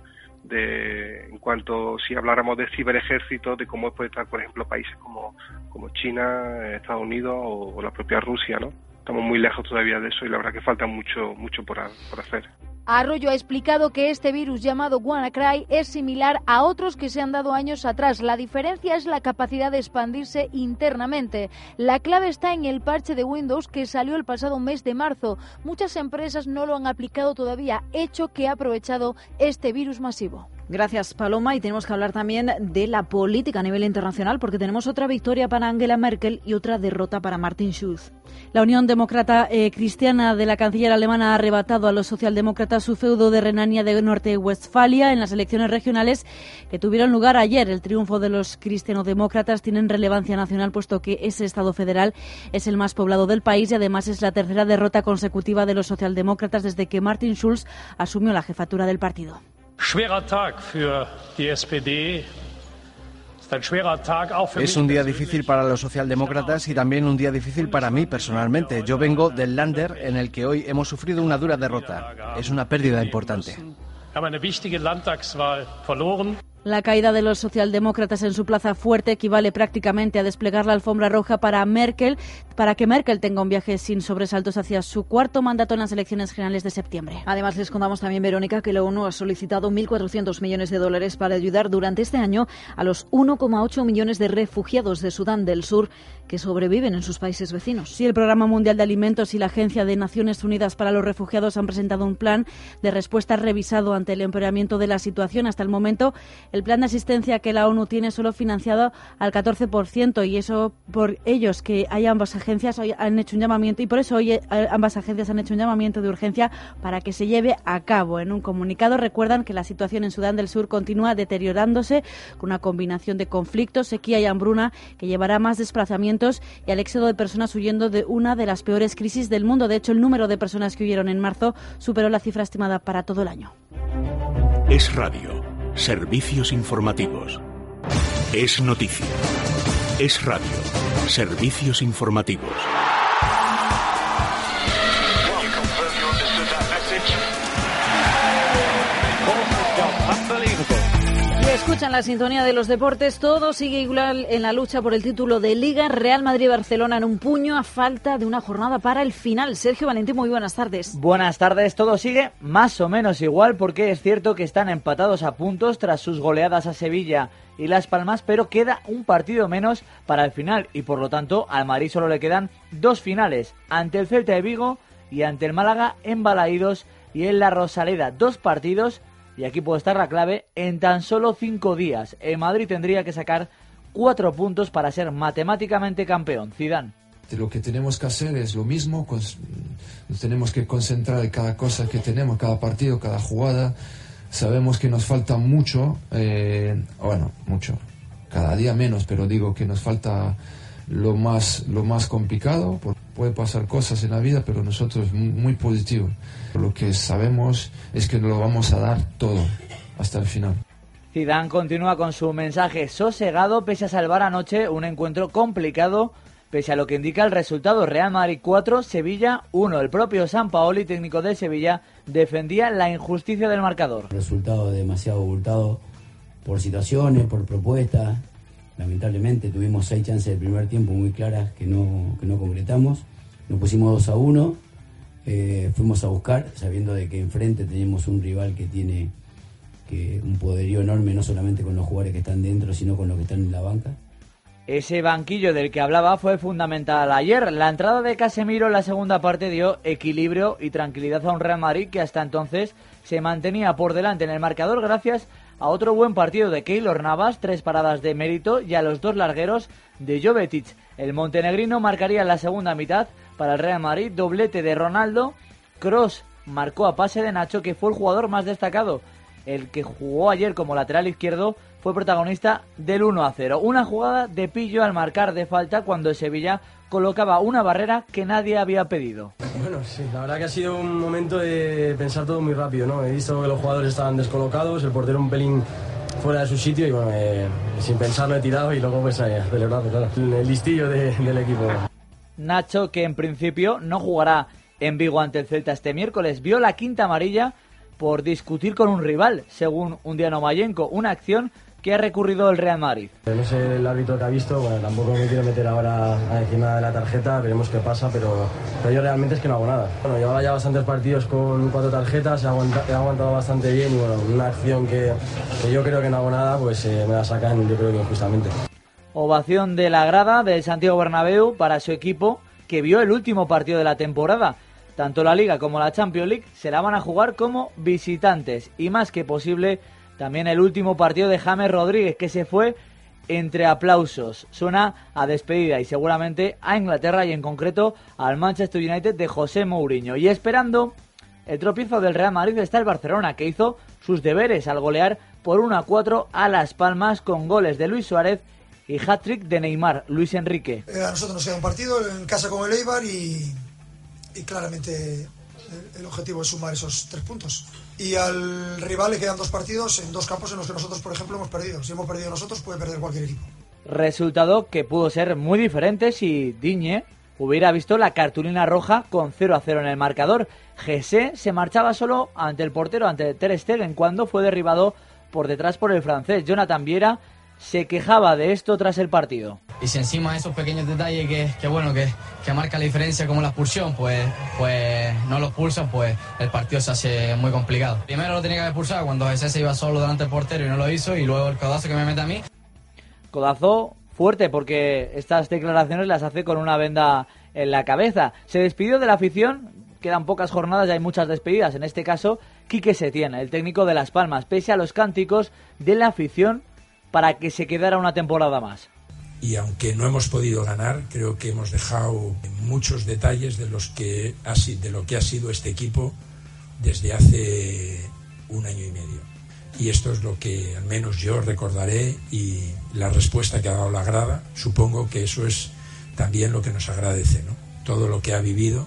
en cuanto, si habláramos de ciberejército, de cómo puede estar, por ejemplo, países como China, Estados Unidos o la propia Rusia, ¿no? Estamos muy lejos todavía de eso y la verdad que falta mucho por hacer. Arroyo ha explicado que este virus llamado WannaCry es similar a otros que se han dado años atrás. La diferencia es la capacidad de expandirse internamente. La clave está en el parche de Windows que salió el pasado mes de marzo. Muchas empresas no lo han aplicado todavía, hecho que ha aprovechado este virus masivo. Gracias, Paloma. Y tenemos que hablar también de la política a nivel internacional, porque tenemos otra victoria para Angela Merkel y otra derrota para Martin Schulz. La Unión Demócrata Cristiana de la canciller alemana ha arrebatado a los socialdemócratas su feudo de Renania de Norte-Westfalia en las elecciones regionales que tuvieron lugar ayer. El triunfo de los cristianodemócratas tiene relevancia nacional, puesto que ese estado federal es el más poblado del país y además es la tercera derrota consecutiva de los socialdemócratas desde que Martin Schulz asumió la jefatura del partido. Schwerer Tag für die SPD. Es un día difícil para los socialdemócratas y también un día difícil para mí personalmente. Yo vengo del Länder, en el que hoy hemos sufrido una dura derrota. Es una pérdida importante. La caída de los socialdemócratas en su plaza fuerte equivale prácticamente a desplegar la alfombra roja para que Merkel tenga un viaje sin sobresaltos hacia su cuarto mandato en las elecciones generales de septiembre. Además, les contamos también, Verónica, que la ONU ha solicitado 1.400 millones de dólares para ayudar durante este año a los 1,8 millones de refugiados de Sudán del Sur que sobreviven en sus países vecinos. Sí, el Programa Mundial de Alimentos y la Agencia de Naciones Unidas para los Refugiados han presentado un plan de respuesta revisado ante el empeoramiento de la situación. Hasta el momento, el plan de asistencia que la ONU tiene solo financiado al 14%, y eso por ellos que hay ambas agencias hoy han hecho un llamamiento, y por eso hoy ambas agencias han hecho un llamamiento de urgencia para que se lleve a cabo. En un comunicado recuerdan que la situación en Sudán del Sur continúa deteriorándose con una combinación de conflictos, sequía y hambruna que llevará a más desplazamientos y al éxodo de personas huyendo de una de las peores crisis del mundo. De hecho, el número de personas que huyeron en marzo superó la cifra estimada para todo el año. Es radio. Servicios informativos. Es noticia. Es radio. Servicios informativos. Escuchan la sintonía de los deportes. Todo sigue igual en la lucha por el título de Liga. Real Madrid-Barcelona en un puño a falta de una jornada para el final. Sergio Valentín, muy buenas tardes. Buenas tardes. Todo sigue más o menos igual, porque es cierto que están empatados a puntos tras sus goleadas a Sevilla y Las Palmas, pero queda un partido menos para el final y por lo tanto al Madrid solo le quedan dos finales, ante el Celta de Vigo y ante el Málaga en Balaídos y en la Rosaleda. Dos partidos. Y aquí puede estar la clave, en tan solo 5 días. El Madrid tendría que sacar 4 puntos para ser matemáticamente campeón. Zidane. Lo que tenemos que hacer es lo mismo, tenemos que concentrar en cada cosa que tenemos, cada partido, cada jugada. Sabemos que nos falta mucho, mucho, cada día menos, pero digo que nos falta lo más complicado. Puede pasar cosas en la vida, pero nosotros muy positivo. Lo que sabemos es que lo vamos a dar todo hasta el final. Zidane continúa con su mensaje sosegado pese a salvar anoche un encuentro complicado, pese a lo que indica el resultado. Real Madrid 4, Sevilla 1. El propio Sampaoli, técnico de Sevilla, defendía la injusticia del marcador. Resultado demasiado abultado por situaciones, por propuestas. Lamentablemente tuvimos 6 chances del primer tiempo muy claras que no concretamos. Nos pusimos 2-1, fuimos a buscar, sabiendo de que enfrente teníamos un rival que tiene un poderío enorme, no solamente con los jugadores que están dentro, sino con los que están en la banca. Ese banquillo del que hablaba fue fundamental ayer. La entrada de Casemiro en la segunda parte dio equilibrio y tranquilidad a un Real Madrid que hasta entonces se mantenía por delante en el marcador gracias a otro buen partido de Keylor Navas, 3 paradas de mérito, y a los 2 largueros de Jovetic. El montenegrino marcaría en la segunda mitad para el Real Madrid, doblete de Ronaldo. Kroos marcó a pase de Nacho, que fue el jugador más destacado. El que jugó ayer como lateral izquierdo fue protagonista del 1-0. Una jugada de pillo al marcar de falta cuando el Sevilla colocaba una barrera que nadie había pedido. Bueno, sí, la verdad que ha sido un momento de pensar todo muy rápido, ¿no? He visto que los jugadores estaban descolocados, el portero un pelín fuera de su sitio y bueno, sin pensarlo he tirado y luego pues celebrado, claro, el listillo del equipo. Nacho, que en principio no jugará en Vigo ante el Celta este miércoles, vio la quinta amarilla por discutir con un rival, según Undiano Mayenko, una acción que ha recurrido el Real Madrid. No sé el árbitro que ha visto, bueno, tampoco me quiero meter ahora a decir nada de la tarjeta, veremos qué pasa, pero yo realmente es que no hago nada. Bueno, llevaba ya bastantes partidos con 4 tarjetas, he aguantado bastante bien y bueno, una acción que yo creo que no hago nada, pues me la sacan yo creo que injustamente. Ovación de la grada del Santiago Bernabéu para su equipo, que vio el último partido de la temporada. Tanto la Liga como la Champions League se la van a jugar como visitantes y más que posible también el último partido de James Rodríguez, que se fue entre aplausos. Suena a despedida y seguramente a Inglaterra y en concreto al Manchester United de José Mourinho. Y esperando el tropiezo del Real Madrid está el Barcelona, que hizo sus deberes al golear por 1-4 a Las Palmas con goles de Luis Suárez y hat-trick de Neymar. Luis Enrique. A nosotros nos queda un partido en casa con el Eibar y claramente el objetivo es sumar esos 3 puntos y al rival le quedan 2 partidos en 2 campos en los que nosotros, por ejemplo, hemos perdido. Si hemos perdido nosotros, puede perder cualquier equipo. Resultado que pudo ser muy diferente si Digne hubiera visto la cartulina roja con 0-0 en el marcador. Jesse se marchaba solo ante el portero, ante Ter Stegen, cuando fue derribado por detrás por el francés. Jonathan Viera se quejaba de esto tras el partido. Y si encima esos pequeños detalles que marca la diferencia, como la expulsión, pues no lo expulsan, pues el partido se hace muy complicado. Primero lo tenía que haber expulsado cuando Jesse se iba solo delante del portero y no lo hizo, y luego el codazo que me mete a mí. Codazo fuerte, porque estas declaraciones las hace con una venda en la cabeza. Se despidió de la afición, quedan pocas jornadas y hay muchas despedidas. En este caso, Quique Setién, el técnico de Las Palmas, pese a los cánticos de la afición para que se quedara una temporada más. Y aunque no hemos podido ganar, creo que hemos dejado muchos detalles de lo que ha sido este equipo desde hace 1 año y medio. Y esto es lo que al menos yo recordaré, y la respuesta que ha dado la grada, supongo que eso es también lo que nos agradece, ¿no? Todo lo que ha vivido.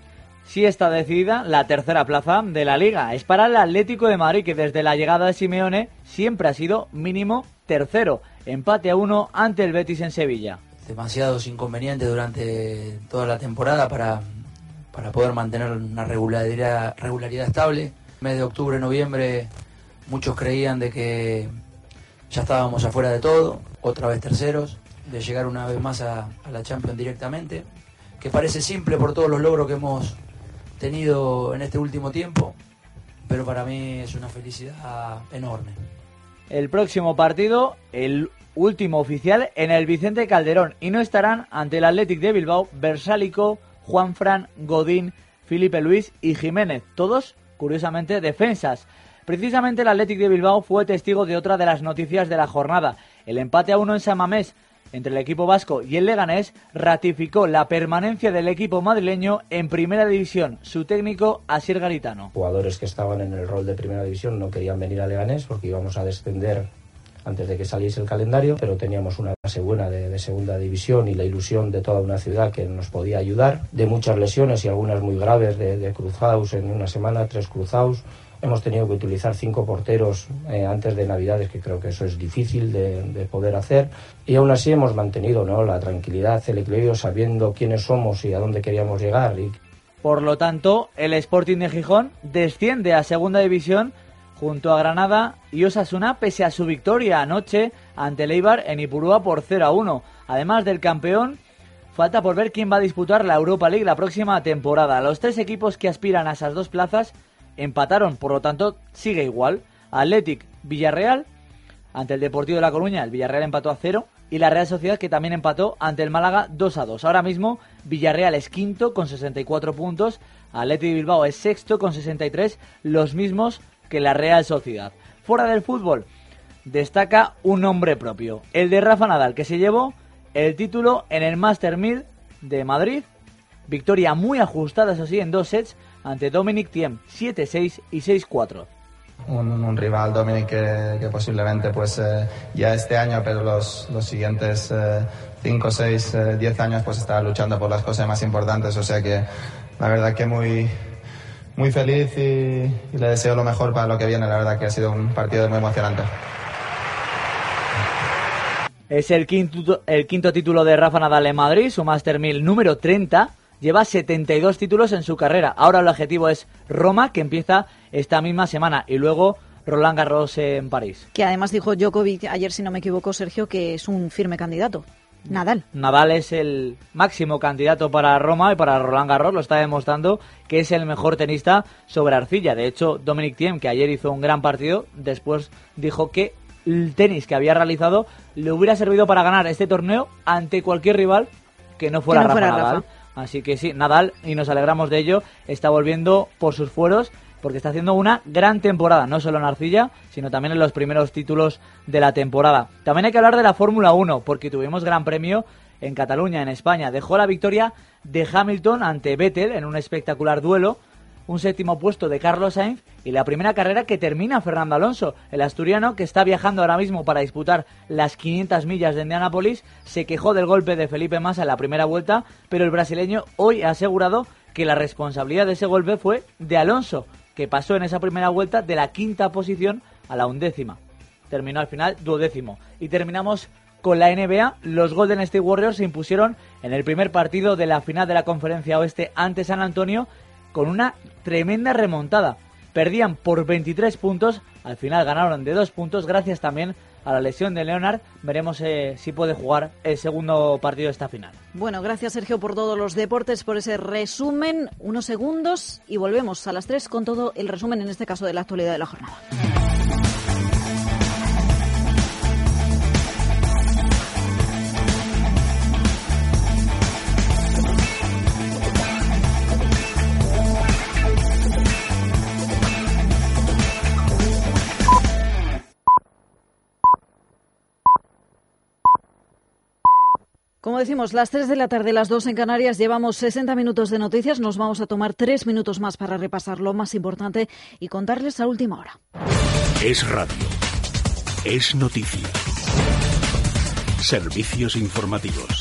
Sí está decidida la tercera plaza de la Liga. Es para el Atlético de Madrid, que desde la llegada de Simeone siempre ha sido mínimo tercero. Empate a 1 ante el Betis en Sevilla. Demasiados inconvenientes durante toda la temporada para poder mantener una regularidad estable. Mes de octubre, noviembre, muchos creían de que ya estábamos afuera de todo, otra vez terceros, de llegar una vez más a la Champions directamente, que parece simple por todos los logros que hemos tenido en este último tiempo, pero para mí es una felicidad enorme. El próximo partido, el último oficial, en el Vicente Calderón, y no estarán ante el Athletic de Bilbao Bersálico, Juanfran, Godín, Felipe Luis y Jiménez, todos curiosamente defensas. Precisamente el Athletic de Bilbao fue testigo de otra de las noticias de la jornada. El empate a 1 en San Mamés entre el equipo vasco y el Leganés ratificó la permanencia del equipo madrileño en Primera División. Su técnico, Asier Garitano. Jugadores que estaban en el rol de Primera División no querían venir a Leganés porque íbamos a descender antes de que saliese el calendario, pero teníamos una base buena de Segunda División y la ilusión de toda una ciudad que nos podía ayudar. De muchas lesiones y algunas muy graves de cruzados en una semana, 3 cruzados. Hemos tenido que utilizar 5 porteros antes de Navidades, que creo que eso es difícil de poder hacer. Y aún así hemos mantenido, ¿no?, la tranquilidad, el equilibrio, sabiendo quiénes somos y a dónde queríamos llegar. Por lo tanto, el Sporting de Gijón desciende a Segunda División junto a Granada y Osasuna, pese a su victoria anoche ante el Eibar en Ipurúa por 0-1. Además del campeón, falta por ver quién va a disputar la Europa League la próxima temporada. Los 3 equipos que aspiran a esas 2 plazas empataron, por lo tanto sigue igual. Athletic, Villarreal, ante el Deportivo de La Coruña, el Villarreal empató a 0, y la Real Sociedad, que también empató ante el Málaga 2-2. Ahora mismo Villarreal es quinto con 64 puntos, Athletic de Bilbao es sexto con 63, los mismos que la Real Sociedad. Fuera del fútbol destaca un nombre propio, el de Rafa Nadal, que se llevó el título en el Master 1000 de Madrid. Victoria muy ajustada, eso sí, en 2 sets ante Dominic Thiem, 7-6 y 6-4. Un rival, Dominic, que posiblemente pues ya este año, pero los siguientes 5, 6, 10 años pues estará luchando por las cosas más importantes. O sea que la verdad que muy feliz y le deseo lo mejor para lo que viene. La verdad que ha sido un partido muy emocionante. Es el quinto título de Rafa Nadal en Madrid, su Master 1000 número 30. Lleva 72 títulos en su carrera. Ahora el objetivo es Roma, que empieza esta misma semana, y luego Roland Garros en París. Que además dijo Djokovic ayer, si no me equivoco, Sergio, que es un firme candidato. Nadal es el máximo candidato para Roma y para Roland Garros. Lo está demostrando que es el mejor tenista sobre arcilla. De hecho, Dominic Thiem, que ayer hizo un gran partido, después dijo que el tenis que había realizado le hubiera servido para ganar este torneo ante cualquier rival que no fuera Rafa Nadal. Así que sí, Nadal, y nos alegramos de ello, está volviendo por sus fueros, porque está haciendo una gran temporada, no solo en arcilla, sino también en los primeros títulos de la temporada. También hay que hablar de la Fórmula 1, porque tuvimos gran premio en Cataluña, en España. Dejó la victoria de Hamilton ante Vettel en un espectacular duelo, un 7º puesto de Carlos Sainz y la primera carrera que termina Fernando Alonso. El asturiano, que está viajando ahora mismo para disputar las 500 millas de Indianápolis, se quejó del golpe de Felipe Massa en la primera vuelta, pero el brasileño hoy ha asegurado que la responsabilidad de ese golpe fue de Alonso, que pasó en esa primera vuelta de la 5ª posición a la 11ª. Terminó al final 12º. Y terminamos con la NBA. Los Golden State Warriors se impusieron en el primer partido de la final de la Conferencia Oeste ante San Antonio con una tremenda remontada. Perdían por 23 puntos, al final ganaron de 2 puntos gracias también a la lesión de Leonard. Veremos si puede jugar el segundo partido de esta final. Bueno, gracias Sergio por todos los deportes, por ese resumen. Unos segundos y volvemos a las 3 con todo el resumen, en este caso de la actualidad de la jornada. Como decimos, las 3 de la tarde, las 2 en Canarias, llevamos 60 minutos de noticias. Nos vamos a tomar 3 minutos más para repasar lo más importante y contarles a última hora. Es radio. Es noticia. Servicios informativos.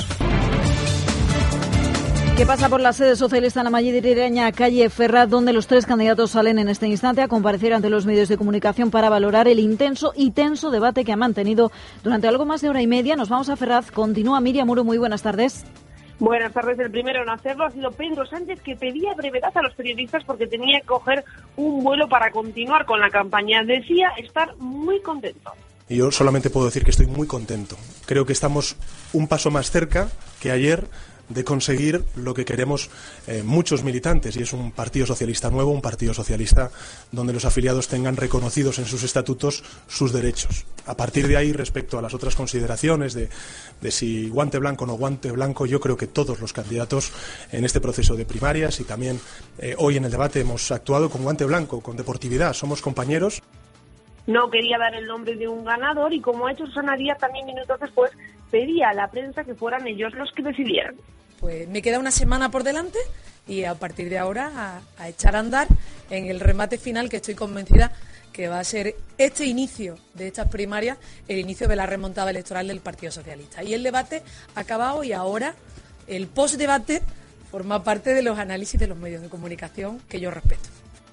¿Qué pasa por la sede socialista en la madrileña calle Ferraz, donde los 3 candidatos salen en este instante a comparecer ante los medios de comunicación para valorar el intenso y tenso debate que han mantenido durante algo más de hora y media? Nos vamos a Ferraz. Continúa Miriam Muro. Muy buenas tardes. Buenas tardes. El primero en hacerlo ha sido Pedro Sánchez, que pedía brevedad a los periodistas porque tenía que coger un vuelo para continuar con la campaña. Decía estar muy contento. Y yo solamente puedo decir que estoy muy contento. Creo que estamos un paso más cerca que ayer de conseguir lo que queremos muchos militantes, y es un partido socialista nuevo, un partido socialista donde los afiliados tengan reconocidos en sus estatutos sus derechos. A partir de ahí, respecto a las otras consideraciones de si guante blanco o no guante blanco, yo creo que todos los candidatos en este proceso de primarias y también hoy en el debate hemos actuado con guante blanco, con deportividad, somos compañeros. No quería dar el nombre de un ganador y, como ha hecho Susana Díaz también minutos después, pedía a la prensa que fueran ellos los que decidieran. Pues me queda una semana por delante y a partir de ahora a echar a andar en el remate final, que estoy convencida que va a ser este inicio de estas primarias, el inicio de la remontada electoral del Partido Socialista. Y el debate ha acabado y ahora el post-debate forma parte de los análisis de los medios de comunicación que yo respeto.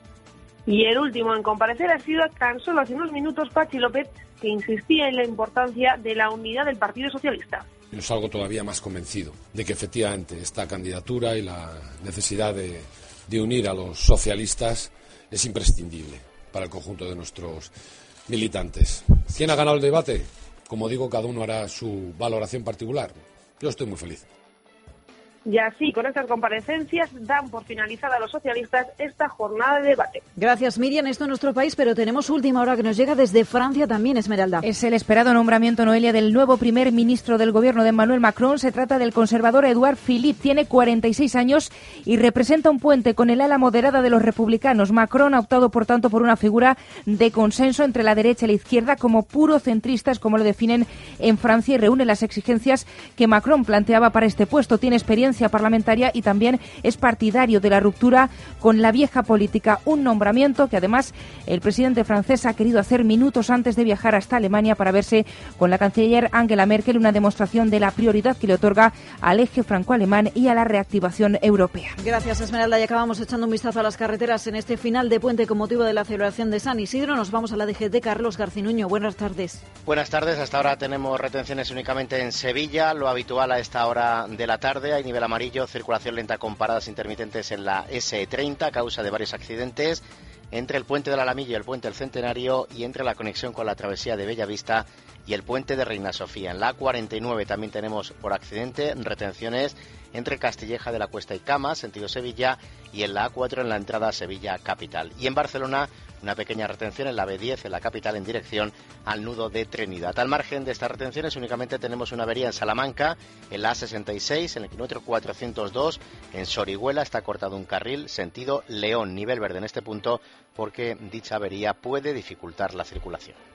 Y el último en comparecer ha sido tan solo hace unos minutos Patxi López, que insistía en la importancia de la unidad del Partido Socialista. Yo salgo todavía más convencido de que efectivamente esta candidatura y la necesidad de unir a los socialistas es imprescindible para el conjunto de nuestros militantes. ¿Quién ha ganado el debate? Como digo, cada uno hará su valoración particular. Yo estoy muy feliz. Y así, con estas comparecencias, dan por finalizada a los socialistas esta jornada de debate. Gracias, Miriam. Esto en nuestro país, pero tenemos última hora que nos llega desde Francia también, Esmeralda. Es el esperado nombramiento, Noelia, del nuevo primer ministro del gobierno de Emmanuel Macron. Se trata del conservador Édouard Philippe. Tiene 46 años y representa un puente con el ala moderada de los republicanos. Macron ha optado, por tanto, por una figura de consenso entre la derecha y la izquierda, como puro centristas, como lo definen en Francia, y reúne las exigencias que Macron planteaba para este puesto. Tiene experiencia parlamentaria y también es partidario de la ruptura con la vieja política, un nombramiento que además el presidente francés ha querido hacer minutos antes de viajar hasta Alemania para verse con la canciller Angela Merkel, una demostración de la prioridad que le otorga al eje franco-alemán y a la reactivación europea. Gracias, Esmeralda. Y acabamos echando un vistazo a las carreteras en este final de puente con motivo de la celebración de San Isidro. Nos vamos a la DGT. Carlos Garcinuño, buenas tardes. Buenas tardes. Hasta ahora tenemos retenciones únicamente en Sevilla, lo habitual a esta hora de la tarde. Hay nivel amarillo, circulación lenta con paradas intermitentes en la S30 a causa de varios accidentes entre el puente del Alamillo y el puente del Centenario, y entre la conexión con la travesía de Bellavista y el puente de Reina Sofía. En la A49 también tenemos por accidente retenciones entre Castilleja de la Cuesta y Cama, sentido Sevilla, y en la A4 en la entrada a Sevilla capital. Y en Barcelona, una pequeña retención en la B10 en la capital en dirección al nudo de Trinidad. Al margen de estas retenciones únicamente tenemos una avería en Salamanca, en la A66, en el kilómetro 402, en Sorihuela está cortado un carril sentido León, nivel verde en este punto, porque dicha avería puede dificultar la circulación.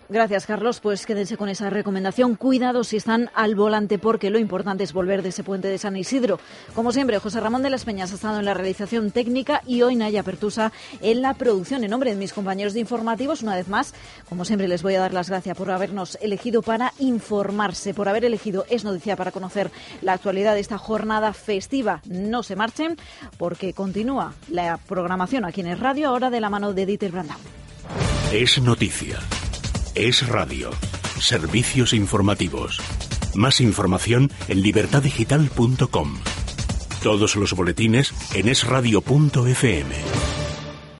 Gracias, Carlos. Pues quédense con esa recomendación. Cuidado si están al volante, porque lo importante es volver de ese puente de San Isidro. Como siempre, José Ramón de las Peñas ha estado en la realización técnica y hoy Naya Pertusa en la producción. En nombre de mis compañeros de informativos, una vez más, como siempre, les voy a dar las gracias por habernos elegido para informarse, por haber elegido Es Noticia para conocer la actualidad de esta jornada festiva. No se marchen, porque continúa la programación aquí en Es Radio, ahora de la mano de Dieter Brandau. Es Noticia. Es Radio. Servicios informativos. Más información en libertaddigital.com. Todos los boletines en esradio.fm.